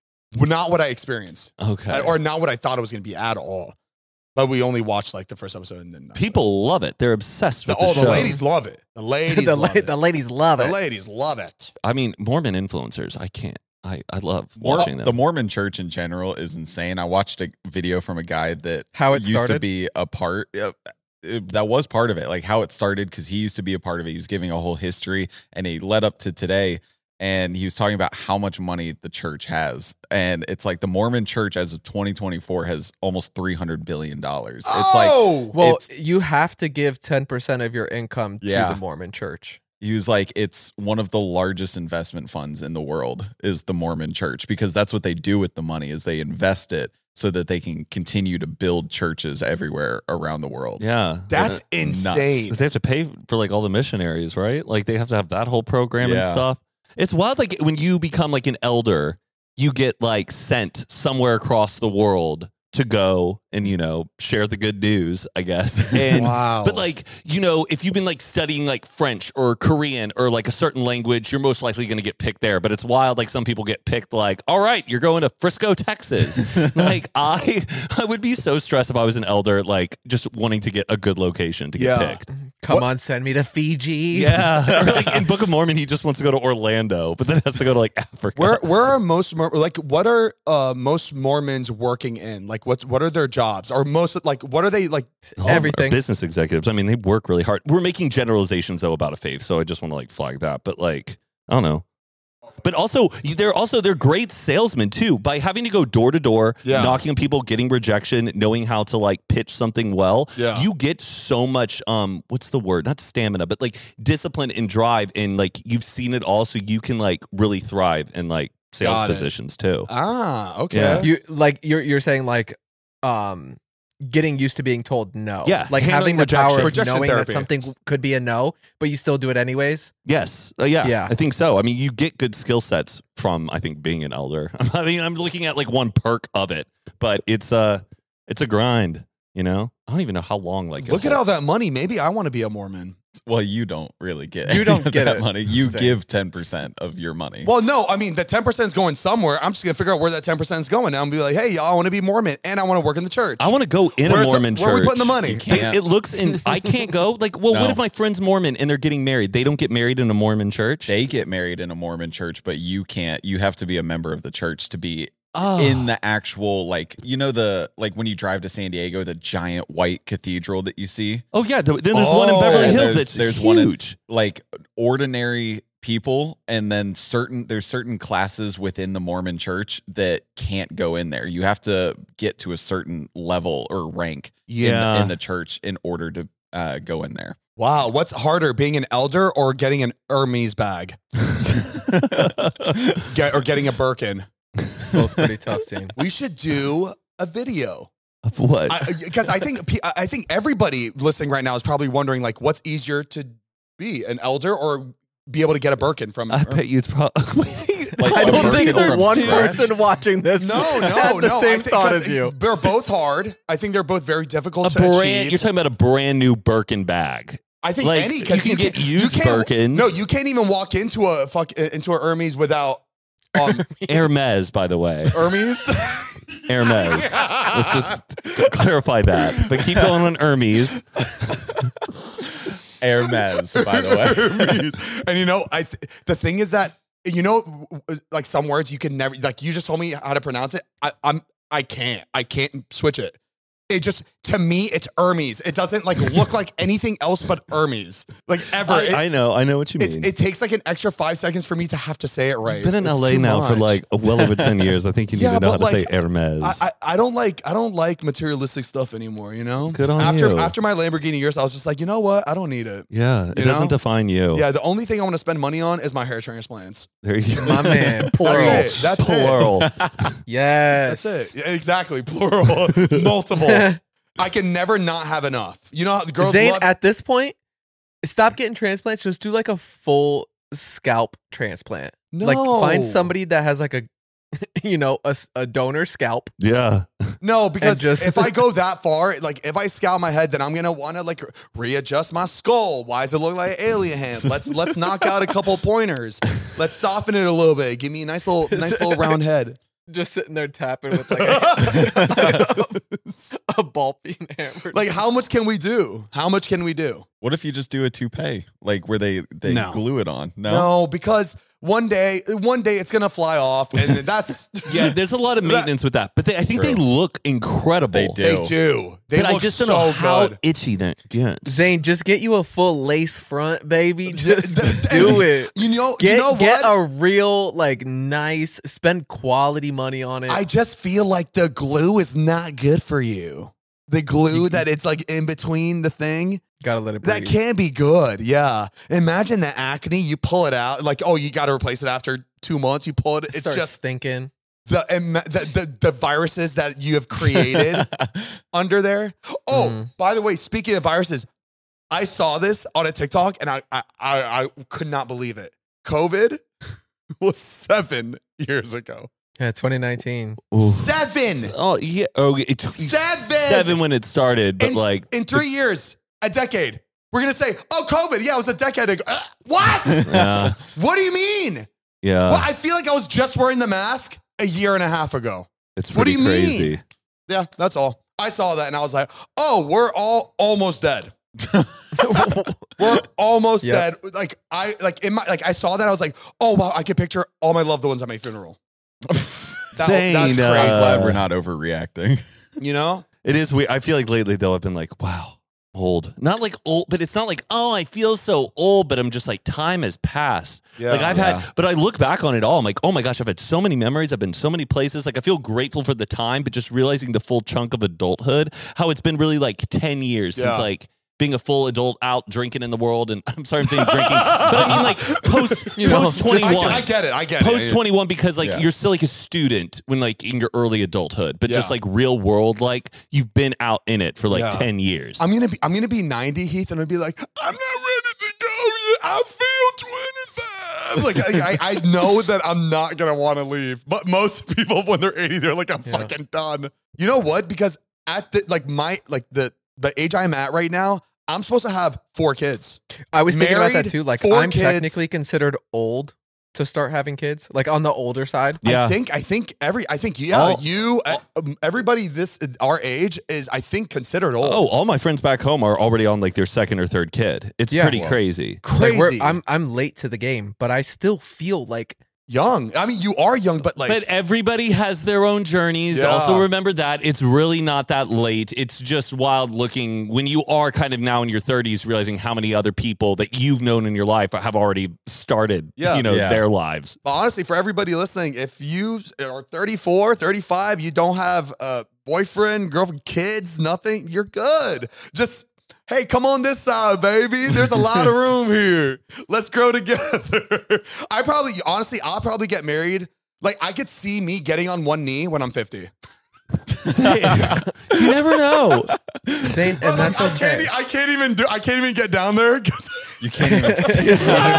Speaker 5: not what I experienced.
Speaker 4: Okay,
Speaker 5: or not what I thought it was going to be at all. But we only watched like the first episode, and then
Speaker 4: people love it. They're obsessed with the show.
Speaker 5: The ladies love it. The ladies love it.
Speaker 6: The ladies love it.
Speaker 5: The ladies love it.
Speaker 4: I mean, Mormon influencers. I can't. I love watching them.
Speaker 7: The Mormon church in general is insane. I watched a video from a guy that used
Speaker 6: started?
Speaker 7: to be a part. That was part of it, like how it started, because he used to be a part of it. He was giving a whole history, and he led up to today. And he was talking about how much money the church has. And it's like the Mormon church as of 2024 has almost $300 billion. It's
Speaker 6: well, you have to give 10% of your income to the Mormon church.
Speaker 7: He was like, it's one of the largest investment funds in the world is the Mormon church, because that's what they do with the money is they invest it so that they can continue to build churches everywhere around the world.
Speaker 4: Yeah.
Speaker 5: That's insane.
Speaker 4: Because they have to pay for like all the missionaries, right? Like they have to have that whole program and stuff. It's wild. Like when you become like an elder, you get like sent somewhere across the world to go and, share the good news, I guess. And,
Speaker 5: wow.
Speaker 4: But like, if you've been like studying like French or Korean or like a certain language, you're most likely going to get picked there. But it's wild. Like some people get picked like, all right, you're going to Frisco, Texas. Like I would be so stressed if I was an elder, like just wanting to get a good location to get picked.
Speaker 6: Come on, send me to Fiji.
Speaker 4: Yeah. Or like in Book of Mormon, he just wants to go to Orlando, but then has to go to like Africa.
Speaker 5: Where are most what are most Mormons working in? Like what are their jobs? Or most like what are they like?
Speaker 6: Everything.
Speaker 4: Business executives. I mean, they work really hard. We're making generalizations though about a faith, so I just want to like flag that. But like, I don't know. But also, they're great salesmen too. By having to go door to door, knocking on people, getting rejection, knowing how to like pitch something well, you get so much. What's the word? Not stamina, but like discipline and drive, and like you've seen it all, so you can like really thrive in like sales positions too.
Speaker 5: Ah, okay.
Speaker 6: Yeah. You're saying like, getting used to being told no.
Speaker 4: Yeah,
Speaker 6: Like
Speaker 4: handling
Speaker 6: having the power of
Speaker 5: rejection
Speaker 6: knowing
Speaker 5: therapy.
Speaker 6: that something could be a no, but you still do it anyways.
Speaker 4: Yes. Yeah.
Speaker 6: Yeah.
Speaker 4: I think so. I mean, you get good skill sets from, I think, being an elder. I mean, I'm looking at like one perk of it, but it's a grind, you know? I don't even know how long, like,
Speaker 5: Look at all that money. Maybe I want to be a Mormon.
Speaker 7: Well, you don't really get
Speaker 6: You don't get
Speaker 7: that
Speaker 6: it.
Speaker 7: money. You
Speaker 6: Same.
Speaker 7: give 10% of your money.
Speaker 5: Well, no, I mean, the 10% is going somewhere. I'm just going to figure out where that 10% is going now and be like, hey, y'all, I want to be Mormon and I want to work in the church.
Speaker 4: I want to go in a Mormon church.
Speaker 5: Where are we putting the money?
Speaker 4: It looks in. I can't go. Like, well,
Speaker 7: No.
Speaker 4: what if my friend's Mormon and they're getting married? They don't get married in a Mormon church.
Speaker 7: They get married in a Mormon church, but you can't. You have to be a member of the church to be
Speaker 4: Oh.
Speaker 7: in the actual, like, you know, when you drive to San Diego, the giant white cathedral that you see.
Speaker 4: Oh yeah. Then there's one in Beverly Hills that's
Speaker 7: there's
Speaker 4: huge.
Speaker 7: one in, like, ordinary people, and then there's certain classes within the Mormon church that can't go in there. You have to get to a certain level or rank in the church in order to go in there.
Speaker 5: Wow. What's harder, being an elder or getting an Hermes bag? Or getting a Birkin?
Speaker 6: Both pretty tough, Zane.
Speaker 5: We should do a video.
Speaker 4: Of what?
Speaker 5: Because I think everybody listening right now is probably wondering, like, what's easier to be, an elder or be able to get a Birkin from?
Speaker 4: I bet you it's probably.
Speaker 7: Like,
Speaker 6: I don't think
Speaker 7: Birkin
Speaker 6: there's
Speaker 7: from
Speaker 6: one
Speaker 7: scratch?
Speaker 6: person watching this.
Speaker 5: No.
Speaker 6: had the same thought as you.
Speaker 5: They're both hard. I think they're both very difficult to achieve.
Speaker 4: You're talking about a brand new Birkin bag.
Speaker 5: I think
Speaker 4: like,
Speaker 5: any,
Speaker 4: you
Speaker 5: because
Speaker 4: can get used Birkins.
Speaker 5: No, you can't even walk into a Hermes without
Speaker 4: Hermes, by the way.
Speaker 5: Hermes.
Speaker 4: Hermes. Let's just clarify that. But keep going on Hermes.
Speaker 7: Hermes, by the way.
Speaker 5: Hermes. And you know, the thing is that, you know, like some words you can never, like you just told me how to pronounce it. I can't switch it. It just, to me, it's Hermes. It doesn't like look like anything else but Hermes. Like ever.
Speaker 4: I know what you mean.
Speaker 5: It takes like an extra 5 seconds for me to have to say it right.
Speaker 4: You've been in
Speaker 5: It's
Speaker 4: LA
Speaker 5: too
Speaker 4: now for
Speaker 5: much.
Speaker 4: like well over 10 years. I think you need to know how to say Hermes.
Speaker 5: I don't like materialistic stuff anymore, you know?
Speaker 4: Good on you.
Speaker 5: After my Lamborghini years, I was just like, you know what? I don't need it.
Speaker 4: Yeah, it doesn't define you.
Speaker 5: Yeah, the only thing I want to spend money on is my hair transplants.
Speaker 4: There you go.
Speaker 6: My man.
Speaker 4: Plural.
Speaker 5: That's it.
Speaker 4: Plural.
Speaker 6: Yes.
Speaker 5: That's it. Yeah, exactly. Plural. Multiple. I can never not have enough. You know how the girls
Speaker 6: Zane,
Speaker 5: love...
Speaker 6: at this point, stop getting transplants. Just do like a full scalp transplant.
Speaker 5: No.
Speaker 6: Like find somebody that has like a, you know, a donor scalp.
Speaker 4: Yeah.
Speaker 5: No, because
Speaker 6: just-
Speaker 5: if I go that far, like if I scalp my head, then I'm gonna want to like readjust my skull. Why does it look like an alien hand? Let's knock out a couple pointers. Let's soften it a little bit. Give me a nice little round head.
Speaker 6: Just sitting there tapping with like a ball peen hammer.
Speaker 5: Like, how much can we do? How much can we do?
Speaker 7: What if you just do a toupee, like where they
Speaker 5: No.
Speaker 7: glue it on?
Speaker 5: No, because one day it's gonna fly off, and that's
Speaker 4: Yeah, there's a lot of maintenance with that. But I think they look incredible.
Speaker 7: They do.
Speaker 5: They do. They
Speaker 4: But
Speaker 5: look
Speaker 4: I just don't
Speaker 5: so
Speaker 4: know how
Speaker 5: good.
Speaker 4: itchy that gets.
Speaker 6: Zane, just get you a full lace front, baby. Just do it.
Speaker 5: You know
Speaker 6: Get
Speaker 5: what?
Speaker 6: a real like nice, spend quality money on it.
Speaker 5: I just feel like the glue is not good for you. The glue that it's like in between the thing.
Speaker 6: Gotta let it breathe.
Speaker 5: That can be good. Yeah. Imagine the acne. You pull it out. Like, oh, you got to replace it after 2 months. You pull it. It's
Speaker 6: Starts
Speaker 5: just
Speaker 6: stinking.
Speaker 5: the viruses that you have created under there. Oh, by the way, speaking of viruses, I saw this on a TikTok and I could not believe it. COVID was 7 years ago.
Speaker 6: Yeah, 2019.
Speaker 4: Ooh.
Speaker 5: 7.
Speaker 4: Oh yeah. Oh, it's 7 when it started, but
Speaker 5: in 3 years, a decade. We're gonna say, oh, COVID. Yeah, it was a decade ago. What?
Speaker 4: Yeah.
Speaker 5: What do you mean?
Speaker 4: Yeah.
Speaker 5: Well, I feel like I was just wearing the mask a year and a half ago.
Speaker 4: It's
Speaker 5: What do
Speaker 4: pretty
Speaker 5: you
Speaker 4: crazy.
Speaker 5: mean? Yeah, that's all. I saw that and I was like, oh, we're all almost dead. We're almost dead. Like I saw that. I was like, oh wow, I could picture all my loved ones at my funeral. That's
Speaker 4: Zane,
Speaker 5: crazy.
Speaker 7: I'm glad we're not overreacting.
Speaker 5: You know?
Speaker 4: It is weird. I feel like lately though, I've been like, wow, old. Not like old, but it's not like, oh, I feel so old, but I'm just like, time has passed.
Speaker 5: Yeah.
Speaker 4: Like I've had, but I look back on it all. I'm like, oh my gosh, I've had so many memories. I've been so many places. Like I feel grateful for the time, but just realizing the full chunk of adulthood, how it's been really like 10 years since like being a full adult out drinking in the world. And I'm sorry I'm saying drinking, but I mean like post 21.
Speaker 5: I get it.
Speaker 4: Post 21 because like you're still like a student when like in your early adulthood, but just like real world, like you've been out in it for like 10 years.
Speaker 5: I'm gonna be 90, Heath, and I'll be like, I'm not ready to go yet. I feel 25. Like I know that I'm not gonna want to leave, but most people when they're 80, they're like, I'm fucking done. You know what? Because at the the age I'm at right now, I'm supposed to have 4 kids. I was
Speaker 6: thinking about that too. Like I'm technically considered old to start having kids, like on the older side.
Speaker 5: Yeah. I think everybody this our age is I think considered old.
Speaker 4: Oh, all my friends back home are already on like their 2nd or 3rd kid. It's pretty crazy.
Speaker 6: Like I'm late to the game, but I still feel like
Speaker 5: young. I mean, you are young, but like...
Speaker 4: But everybody has their own journeys.
Speaker 5: Yeah.
Speaker 4: Also remember that it's really not that late. It's just wild looking when you are kind of now in your 30s, realizing how many other people that you've known in your life have already started, their lives.
Speaker 5: But honestly, for everybody listening, if you are 34, 35, you don't have a boyfriend, girlfriend, kids, nothing, you're good. Just... Hey, come on this side, baby. There's a lot of room here. Let's grow together. I'll probably get married. Like, I could see me getting on one knee when I'm 50.
Speaker 4: You never know.
Speaker 6: And that's okay.
Speaker 5: I can't even get down there.
Speaker 7: You can't even stand.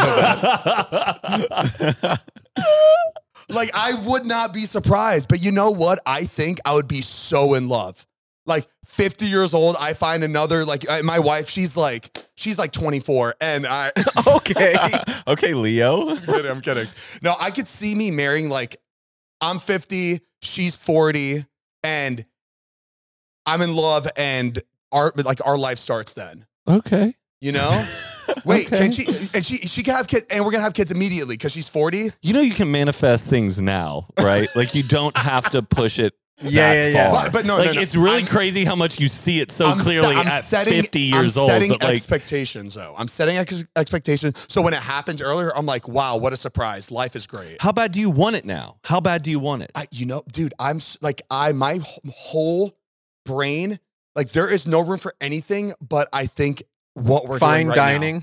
Speaker 5: Like, I would not be surprised. But you know what? I think I would be so in love. Like, 50 years old, I find another, like, my wife, she's like 24, and I...
Speaker 7: Okay, Leo.
Speaker 5: I'm kidding. No, I could see me marrying, like, I'm 50, she's 40, and I'm in love, and our life starts then.
Speaker 4: Okay.
Speaker 5: You know? Wait, can she can have kids, and we're gonna have kids immediately because she's 40?
Speaker 4: You know you can manifest things now, right? Like, you don't have to push it that far.
Speaker 5: But no,
Speaker 4: it's really crazy how much you see it so clearly at 50 years old.
Speaker 5: I'm setting
Speaker 4: but like,
Speaker 5: expectations, though. I'm setting expectations. So when it happens earlier, I'm like, wow, what a surprise. Life is great.
Speaker 4: How bad do you want it now? How bad do you want it?
Speaker 5: Dude, my whole brain, like, there is no room for anything, but I think what we're
Speaker 6: fine
Speaker 5: doing right
Speaker 6: dining.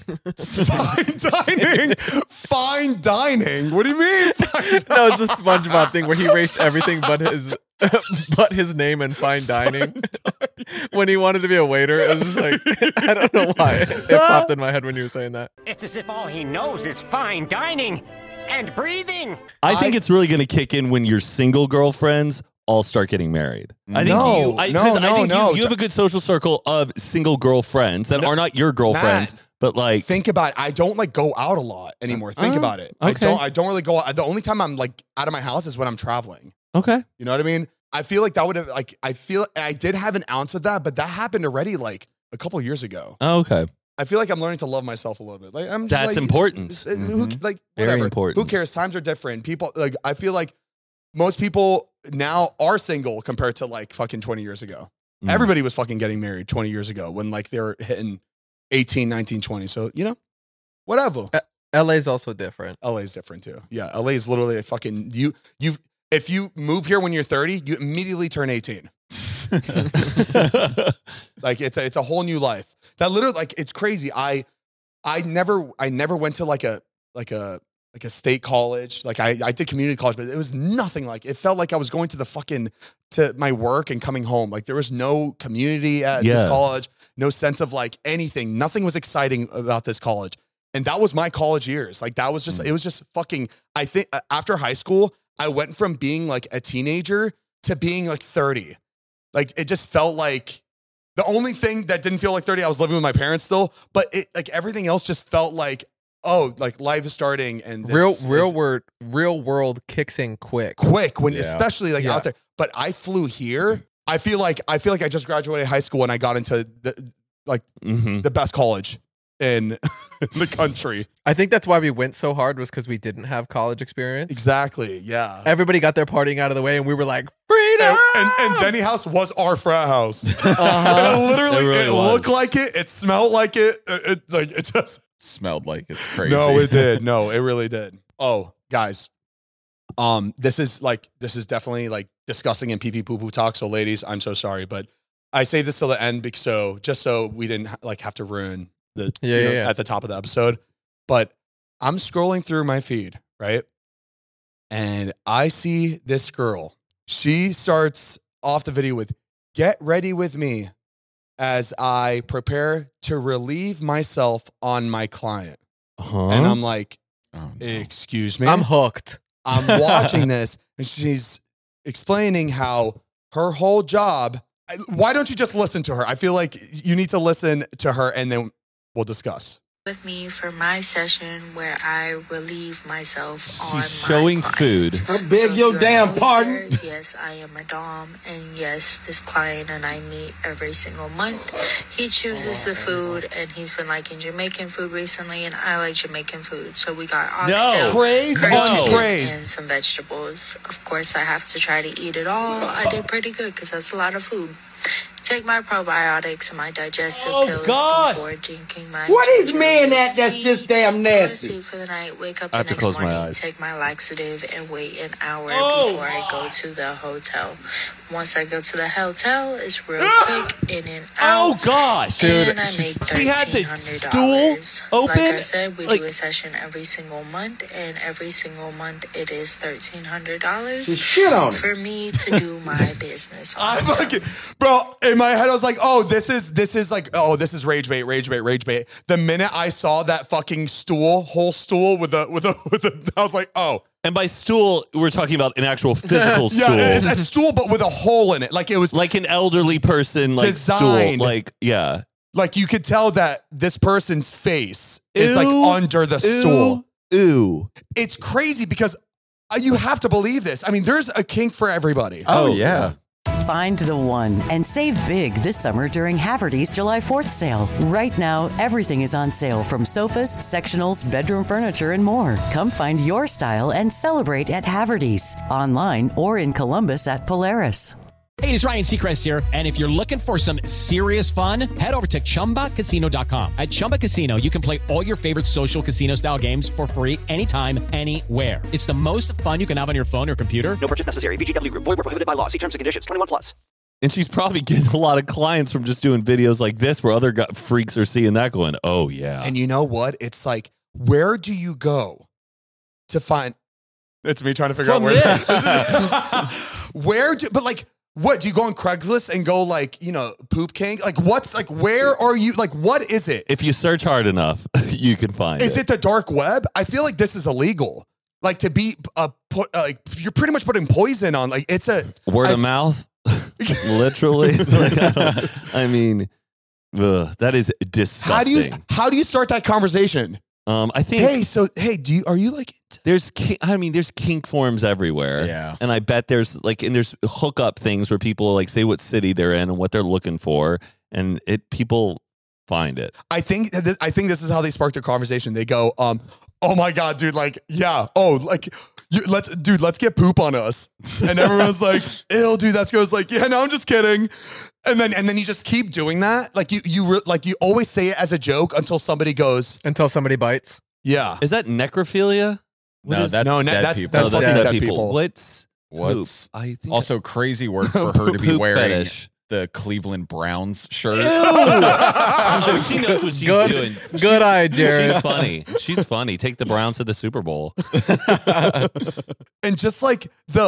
Speaker 5: Fine dining. What do you mean?
Speaker 6: No, it's a SpongeBob thing where he erased everything but his name and fine dining. When he wanted to be a waiter, it was just like, I don't know why it popped in my head when you were saying that.
Speaker 14: It's as if all he knows is fine dining and breathing.
Speaker 4: I think it's really going to kick in when your single girlfriends all start getting married. I think you have a good social circle of single girlfriends that are not your girlfriends, but like,
Speaker 5: think about it. I don't like go out a lot anymore. Think about it.
Speaker 4: Okay.
Speaker 5: I don't really go out. The only time I'm like out of my house is when I'm traveling.
Speaker 4: Okay.
Speaker 5: You know what I mean? I feel like that would have I did have an ounce of that, but that happened already like a couple of years ago.
Speaker 4: Oh, okay.
Speaker 5: I feel like I'm learning to love myself a little bit. Like
Speaker 4: that's important.
Speaker 5: Whatever.
Speaker 4: Very important.
Speaker 5: Who cares? Times are different. People like I feel like most people now are single compared to like fucking 20 years ago. Everybody was fucking getting married 20 years ago when like they were hitting 18, 19, 20. So, you know, whatever.
Speaker 6: LA's also different.
Speaker 5: LA's different too. Yeah. LA is literally a fucking, if you move here when you're 30, you immediately turn 18. Like it's a whole new life. That literally, like, it's crazy. I never went to like a state college. Like I did community college, but it was nothing like, it felt like I was going to my work and coming home. Like there was no community at this college, no sense of like anything. Nothing was exciting about this college. And that was my college years. Like that was just, it was just fucking, I think after high school, I went from being like a teenager to being like 30. Like it just felt like the only thing that didn't feel like 30, I was living with my parents still, but it like everything else just felt like, oh, like life is starting and
Speaker 6: real world kicks in quick
Speaker 5: when especially like out there. But I flew here. I feel like I just graduated high school and I got into the best college in the country.
Speaker 6: I think that's why we went so hard was because we didn't have college experience.
Speaker 5: Exactly. Yeah.
Speaker 6: Everybody got their partying out of the way and we were like, freedom.
Speaker 5: And Denny House was our frat house. It looked like it. It smelled like it. It just
Speaker 7: smelled like it's crazy.
Speaker 5: No, it did. No, it really did. Oh, guys. This is definitely like discussing in pee pee poo poo talk. So ladies, I'm so sorry, but I saved this till the end because just so we didn't like have to ruin the at the top of the episode. But I'm scrolling through my feed, right? And I see this girl. She starts off the video with, "Get ready with me as I prepare to relieve myself on my client." And I'm like, excuse me?
Speaker 6: I'm hooked.
Speaker 5: I'm watching this, and she's explaining how her whole job. Why don't you just listen to her? I feel like you need to listen to her, and then we'll discuss.
Speaker 12: With me for my session where I relieve myself on
Speaker 4: She's showing food.
Speaker 14: I beg your damn pardon.
Speaker 12: Yes, I am a dom, and yes, this client and I meet every single month. He chooses the food, and he's been liking Jamaican food recently, and I like Jamaican food. So we got oxtail,
Speaker 5: praise
Speaker 12: and some vegetables. Of course, I have to try to eat it all. I did pretty good because that's a lot of food. Take my probiotics and my digestive pills before drinking my.
Speaker 14: What is man at that's just damn nasty?
Speaker 12: Sleep for the night, wake up
Speaker 4: I
Speaker 12: the
Speaker 4: have to
Speaker 12: next
Speaker 4: close my
Speaker 12: morning,
Speaker 4: eyes.
Speaker 12: take my laxative, and wait an hour before I go to the hotel. Once I go to the hotel, it's real quick, in and out.
Speaker 4: Oh gosh,
Speaker 12: dude! And I make
Speaker 4: she had the
Speaker 12: $1,300.
Speaker 4: stool open.
Speaker 12: Like I said, we do a session every single month, and every single month it is $1,300
Speaker 14: shit on it.
Speaker 12: for me to do my business.
Speaker 5: I fucking, bro, in my head I was like, oh, this is like, oh, this is rage bait. The minute I saw that fucking whole stool with a, I was like, oh.
Speaker 4: And by stool, we're talking about an actual physical stool.
Speaker 5: Yeah, it's a stool, but with a hole in it. Like it was
Speaker 4: like an elderly person, like
Speaker 5: designed.
Speaker 4: stool. Like, yeah.
Speaker 5: Like you could tell that this person's face is like under the stool.
Speaker 4: Ooh.
Speaker 5: It's crazy because you have to believe this. I mean, there's a kink for everybody.
Speaker 7: Oh, yeah.
Speaker 9: Find the one and save big this summer during Haverty's July 4th sale. Right now, everything is on sale from sofas, sectionals, bedroom furniture, and more. Come find your style and celebrate at Haverty's. Online or in Columbus at Polaris.
Speaker 11: Hey, it's Ryan Seacrest here. And if you're looking for some serious fun, head over to ChumbaCasino.com. At Chumba Casino, you can play all your favorite social casino-style games for free anytime, anywhere. It's the most fun you can have on your phone or computer.
Speaker 15: No purchase necessary. VGW Group. Void where prohibited by law. See terms and conditions. 21+.
Speaker 4: And she's probably getting a lot of clients from just doing videos like this where other freaks are seeing that going, oh, yeah.
Speaker 5: And you know what? It's like, where do you go to find... It's me trying to figure out where this. But like... What, do you go on Craigslist and go like, Poop King? Like what's like, where are you, like what is it?
Speaker 4: If you search hard enough, you can find it.
Speaker 5: Is it the dark web? I feel like this is illegal. Like to be, you're pretty much putting poison on, like it's a...
Speaker 4: Word of mouth? Literally? I mean, that is disgusting.
Speaker 5: How do you start that conversation?
Speaker 4: I think.
Speaker 5: Are you like?
Speaker 4: There's kink forums everywhere.
Speaker 7: Yeah,
Speaker 4: and I bet there's hookup things where people like say what city they're in and what they're looking for, and people find it.
Speaker 5: I think this is how they spark the conversation. They go, oh my god, dude, like, yeah, oh, like, let's get poop on us, and everyone's like, ew, dude, that's gross. Like, yeah, no, I'm just kidding. And then you just keep doing that. Like you always say it as a joke until somebody
Speaker 6: bites.
Speaker 5: Yeah.
Speaker 4: Is that necrophilia?
Speaker 7: That's dead people.
Speaker 4: That's dead people. What's
Speaker 7: I think also crazy work for her to be wearing
Speaker 4: fetish.
Speaker 7: The Cleveland Browns shirt.
Speaker 4: Oh, she knows what she's doing.
Speaker 6: Good eye, Jared.
Speaker 4: She's funny. She's funny. Take the Browns to the Super Bowl.
Speaker 5: And just like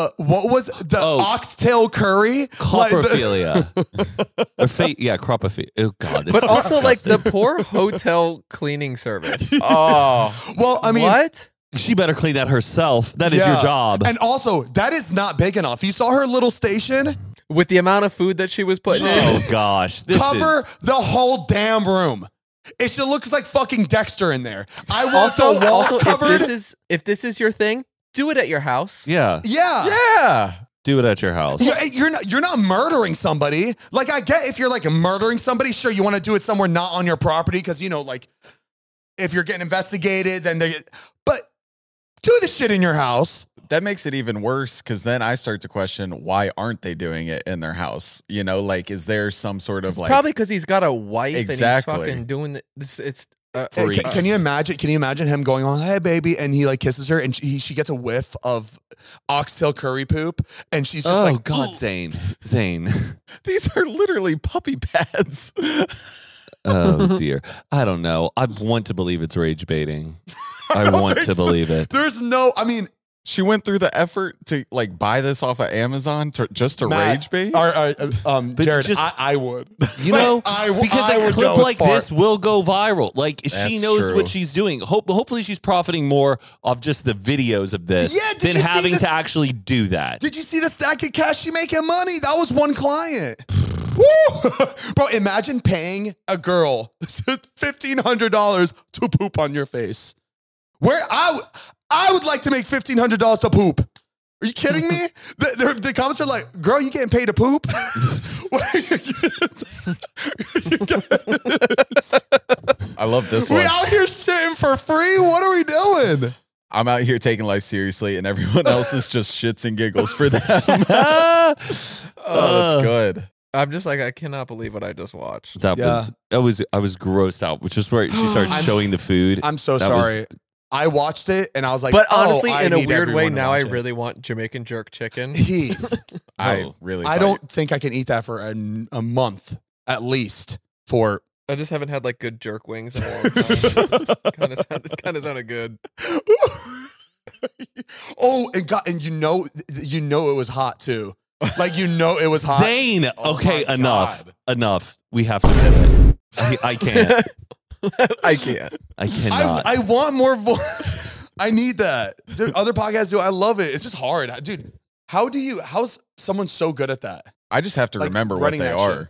Speaker 5: oxtail curry?
Speaker 4: Croprophilia. Cropophilia. Oh, God.
Speaker 6: But also like the poor hotel cleaning service.
Speaker 5: Oh. Well, I mean.
Speaker 6: What?
Speaker 4: She better clean that herself. That is your job.
Speaker 5: And also, that is not big enough. You saw her little station?
Speaker 6: With the amount of food that she was putting in.
Speaker 4: Oh, gosh.
Speaker 5: Cover the whole damn room. It should look like fucking Dexter in there. I want the walls covered.
Speaker 6: If this is your thing, do it at your house.
Speaker 4: Yeah.
Speaker 5: Yeah.
Speaker 4: Do it at your house.
Speaker 5: You're not murdering somebody. Like, I get if you're like murdering somebody, sure, you want to do it somewhere not on your property because, like, if you're getting investigated, then but do the shit in your house.
Speaker 7: That makes it even worse because then I start to question why aren't they doing it in their house? Like, is there some sort of
Speaker 6: probably because he's got a wife
Speaker 7: exactly.
Speaker 6: and he's fucking doing this.
Speaker 5: Can you imagine? Can you imagine him going on, "Hey, baby," and he like kisses her, and she gets a whiff of oxtail curry poop, and she's just like,
Speaker 4: God, Zane.
Speaker 7: These are literally puppy pads.
Speaker 4: Oh dear. I don't know. I want to believe it's rage baiting. I want to believe it.
Speaker 5: There's no. I mean,
Speaker 7: she went through the effort to like buy this off of Amazon just to
Speaker 5: Matt,
Speaker 7: rage bait.
Speaker 5: Jared, I would.
Speaker 4: You know, because a clip like this will go viral. Like she
Speaker 7: That's
Speaker 4: knows
Speaker 7: true.
Speaker 4: what she's doing. Hopefully, she's profiting more of just the videos of this than having to actually do that.
Speaker 5: Did you see the stack of cash she making money? That was one client. Woo! Bro, imagine paying a girl $1,500 to poop on your face. Where I would like to make $1,500 to poop. Are you kidding me? The comments are like, "Girl, you getting paid to poop?"
Speaker 7: I love this
Speaker 5: We
Speaker 7: one.
Speaker 5: out here shitting for free. What are we doing?
Speaker 7: I'm out here taking life seriously, and everyone else is just shits and giggles for them. That's good.
Speaker 6: I'm just like, I cannot believe what I just watched.
Speaker 4: I was grossed out, which is where she started showing the food.
Speaker 5: I'm so sorry. I watched it and I was like,
Speaker 6: but honestly,
Speaker 5: I
Speaker 6: in a
Speaker 5: need
Speaker 6: weird way,
Speaker 5: everyone to
Speaker 6: now I
Speaker 5: watch it.
Speaker 6: really want Jamaican jerk chicken.
Speaker 5: I don't think I can eat that for a month at least.
Speaker 6: I just haven't had like good jerk wings in a long time. kind of sounded good.
Speaker 5: Oh, and you know it was hot too. Like it was hot.
Speaker 4: Zane, okay, enough. We have to pivot. I can't.
Speaker 6: I can't.
Speaker 4: I cannot.
Speaker 5: I want more voice. I need that. Dude, other podcasts do. I love it. It's just hard, dude. How's someone so good at that?
Speaker 7: I just have to remember what they are.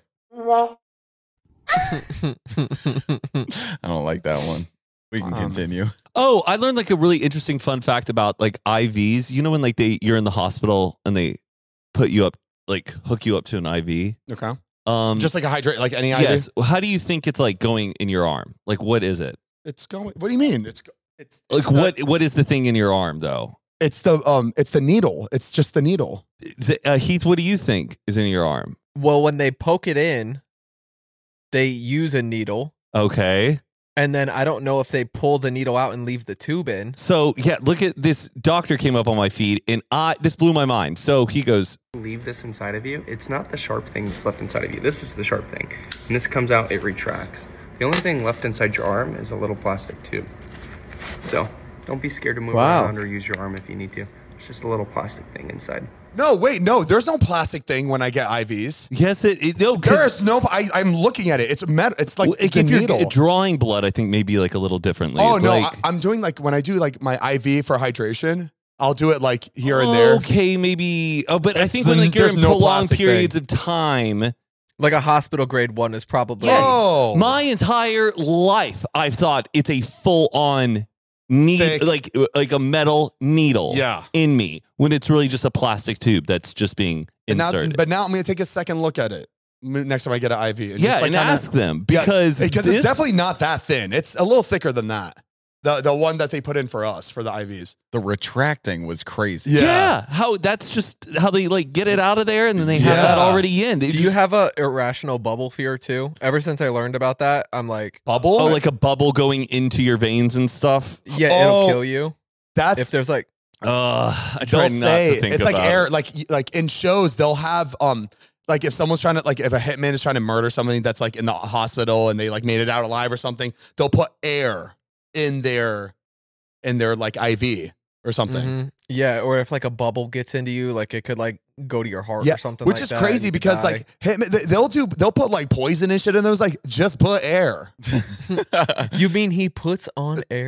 Speaker 7: I don't like that one. We can continue.
Speaker 4: Oh, I learned like a really interesting fun fact about like IVs. You know when like you're in the hospital and they put you up, like hook you up to an IV.
Speaker 5: Okay. Just like a hydrate, like any IV.
Speaker 4: Yes. How do you think it's like going in your arm? Like what is it?
Speaker 5: It's going. What do you mean? It's
Speaker 4: like what is the thing in your arm though?
Speaker 5: It's the needle. It's just the needle.
Speaker 4: Heath, what do you think is in your arm?
Speaker 6: Well, when they poke it in, they use a needle.
Speaker 4: Okay.
Speaker 6: And then I don't know if they pull the needle out and leave the tube in.
Speaker 4: So yeah, look at this. Doctor came up on my feed, and this blew my mind. So he goes,
Speaker 16: "Leave this inside of you. It's not the sharp thing that's left inside of you. This is the sharp thing. And this comes out, it retracts. The only thing left inside your arm is a little plastic tube. So don't be scared to move around or use your arm if you need to. It's just a little plastic thing inside."
Speaker 5: No, wait, no. There's no plastic thing when I get IVs.
Speaker 4: Yes, no.
Speaker 5: There's no. I'm looking at it. It's metal. It's like
Speaker 4: if
Speaker 5: the
Speaker 4: you're
Speaker 5: needle.
Speaker 4: drawing blood, I think maybe like a little differently.
Speaker 5: Oh no,
Speaker 4: like,
Speaker 5: I'm doing like when I do like my IV for hydration. I'll do it like here and there.
Speaker 4: Okay, maybe. Oh, but I think when like you're in prolonged periods of time.
Speaker 6: Like a hospital grade one is probably.
Speaker 4: Yes. Oh. My entire life, I've thought it's a full on needle, like a metal needle in me, when it's really just a plastic tube that's just being inserted.
Speaker 5: But now I'm going to take a second look at it next time I get an IV. And
Speaker 4: yeah,
Speaker 5: just like
Speaker 4: and ask them because
Speaker 5: it's definitely not that thin. It's a little thicker than that. The one that they put in for us for the IVs.
Speaker 7: The retracting was crazy.
Speaker 4: Yeah. How that's just how they like get it out of there, and then they have that already in.
Speaker 6: Do you have a irrational bubble fear too? Ever since I learned about that, I'm like,
Speaker 5: bubble?
Speaker 4: Oh, like a bubble going into your veins and stuff.
Speaker 6: Yeah, it'll kill you.
Speaker 5: That's
Speaker 6: if there's like
Speaker 4: I try not to think
Speaker 5: it's
Speaker 4: about
Speaker 5: like air,
Speaker 4: it.
Speaker 5: like in shows they'll have like if someone's trying to like if a hitman is trying to murder somebody that's like in the hospital and they like made it out alive or something, they'll put air in their like IV or something.
Speaker 6: Mm-hmm. Yeah, or if like a bubble gets into you, like it could like go to your heart or something.
Speaker 5: Which
Speaker 6: like
Speaker 5: is
Speaker 6: that,
Speaker 5: crazy because like they'll put like poison and shit in those. Like just put air.
Speaker 6: You mean he puts on air?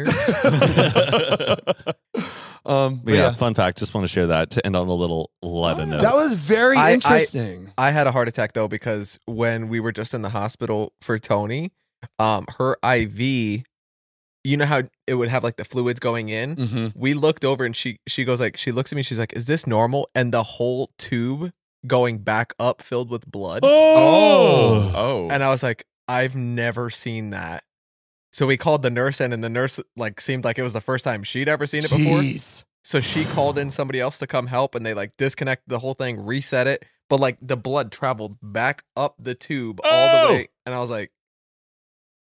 Speaker 4: Yeah, fun fact. Just want to share that to end on a little lighter note.
Speaker 5: That was very interesting.
Speaker 6: I had a heart attack though because when we were just in the hospital for Tony, her IV. You know how it would have like the fluids going in?
Speaker 5: Mm-hmm.
Speaker 6: We looked over and she goes like, she looks at me, she's like, "Is this normal?" And the whole tube going back up filled with blood.
Speaker 7: Oh.
Speaker 6: And I was like, I've never seen that. So we called the nurse in, and the nurse like seemed like it was the first time she'd ever seen it before. So she called in somebody else to come help, and they like disconnected the whole thing, reset it. But like the blood traveled back up the tube all the way. And I was like,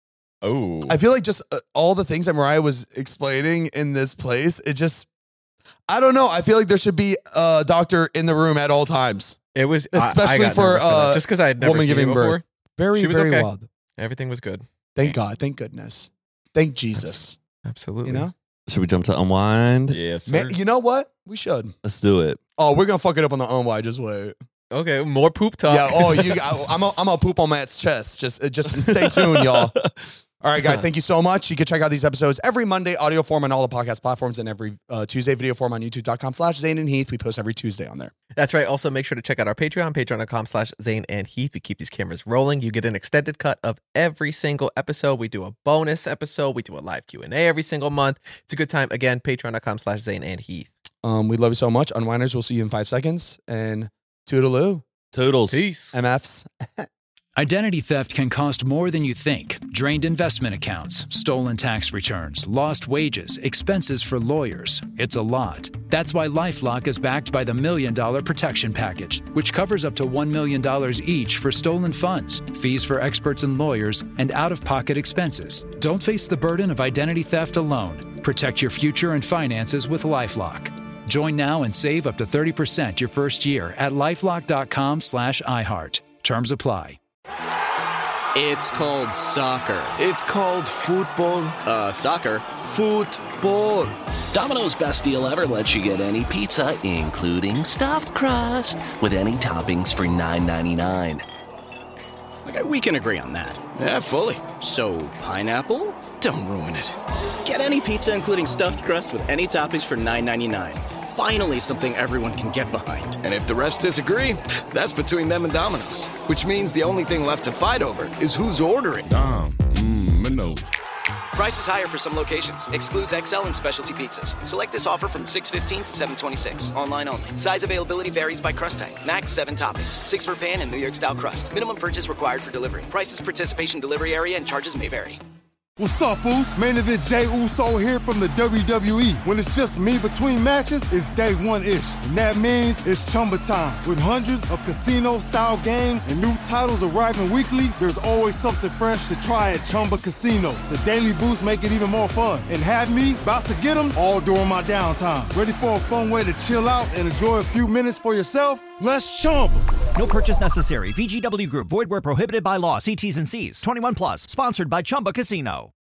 Speaker 7: Oh.
Speaker 5: I feel like just all the things that Mariah was explaining in this place, it just, I don't know. I feel like there should be a doctor in the room at all times.
Speaker 6: It was
Speaker 5: especially
Speaker 6: I
Speaker 5: for
Speaker 6: just because I had never
Speaker 5: woman
Speaker 6: seen
Speaker 5: giving
Speaker 6: it
Speaker 5: birth.
Speaker 6: before.
Speaker 5: Very,
Speaker 6: She was
Speaker 5: very
Speaker 6: okay.
Speaker 5: wild.
Speaker 6: Everything was good.
Speaker 5: Thank God. Thank goodness. Thank Jesus.
Speaker 6: Absolutely.
Speaker 5: You know?
Speaker 4: Should we jump to unwind?
Speaker 7: Yes, sir.
Speaker 5: Man, you know what? We should.
Speaker 4: Let's do it.
Speaker 5: Oh, we're gonna fuck it up on the unwind. Just wait.
Speaker 6: Okay, more poop talk.
Speaker 5: Yeah. Oh, I'm gonna poop on Matt's chest. Just stay tuned, y'all. All right, guys. Thank you so much. You can check out these episodes every Monday, audio form on all the podcast platforms, and every Tuesday, video form on youtube.com/Zane and Heath. We post every Tuesday on there.
Speaker 6: That's right. Also, make sure to check out our Patreon, patreon.com/Zane and Heath. We keep these cameras rolling. You get an extended cut of every single episode. We do a bonus episode. We do a live Q&A every single month. It's a good time. Again, patreon.com/Zane and Heath.
Speaker 5: We love you so much. Unwinders, we'll see you in 5 seconds. And toodaloo.
Speaker 4: Toodles.
Speaker 6: Peace.
Speaker 5: MFs.
Speaker 17: Identity theft can cost more than you think. Drained investment accounts, stolen tax returns, lost wages, expenses for lawyers. It's a lot. That's why LifeLock is backed by the $1 Million Protection Package, which covers up to $1 million each for stolen funds, fees for experts and lawyers, and out-of-pocket expenses. Don't face the burden of identity theft alone. Protect your future and finances with LifeLock. Join now and save up to 30% your first year at LifeLock.com/iHeart. Terms apply.
Speaker 18: It's called soccer. It's called football. Soccer. Football.
Speaker 19: Domino's best deal ever lets you get any pizza, including stuffed crust, with any toppings for $9.99.
Speaker 18: Okay, we can agree on that. Yeah, fully. So, pineapple? Don't ruin it. Get any pizza, including stuffed crust, with any toppings for $9.99. Finally, something everyone can get behind.
Speaker 20: And if the refs disagree, that's between them and Domino's. Which means the only thing left to fight over is who's ordering.
Speaker 10: Domino's.
Speaker 15: Price is higher for some locations. Excludes XL and specialty pizzas. Select this offer from 6/15 to 7/26. Online only. Size availability varies by crust type. Max 7 toppings. 6 for pan and New York style crust. Minimum purchase required for delivery. Prices, participation, delivery area, and charges may vary.
Speaker 10: What's up, fools? Main event Jey Uso here from the WWE. When it's just me between matches, it's day one-ish. And that means it's Chumba time. With hundreds of casino-style games and new titles arriving weekly, there's always something fresh to try at Chumba Casino. The daily boosts make it even more fun. And have me about to get them all during my downtime. Ready for a fun way to chill out and enjoy a few minutes for yourself? Let's Chumba.
Speaker 3: No purchase necessary. VGW Group. Void where prohibited by law. See T's and C's. 21 plus. Sponsored by Chumba Casino.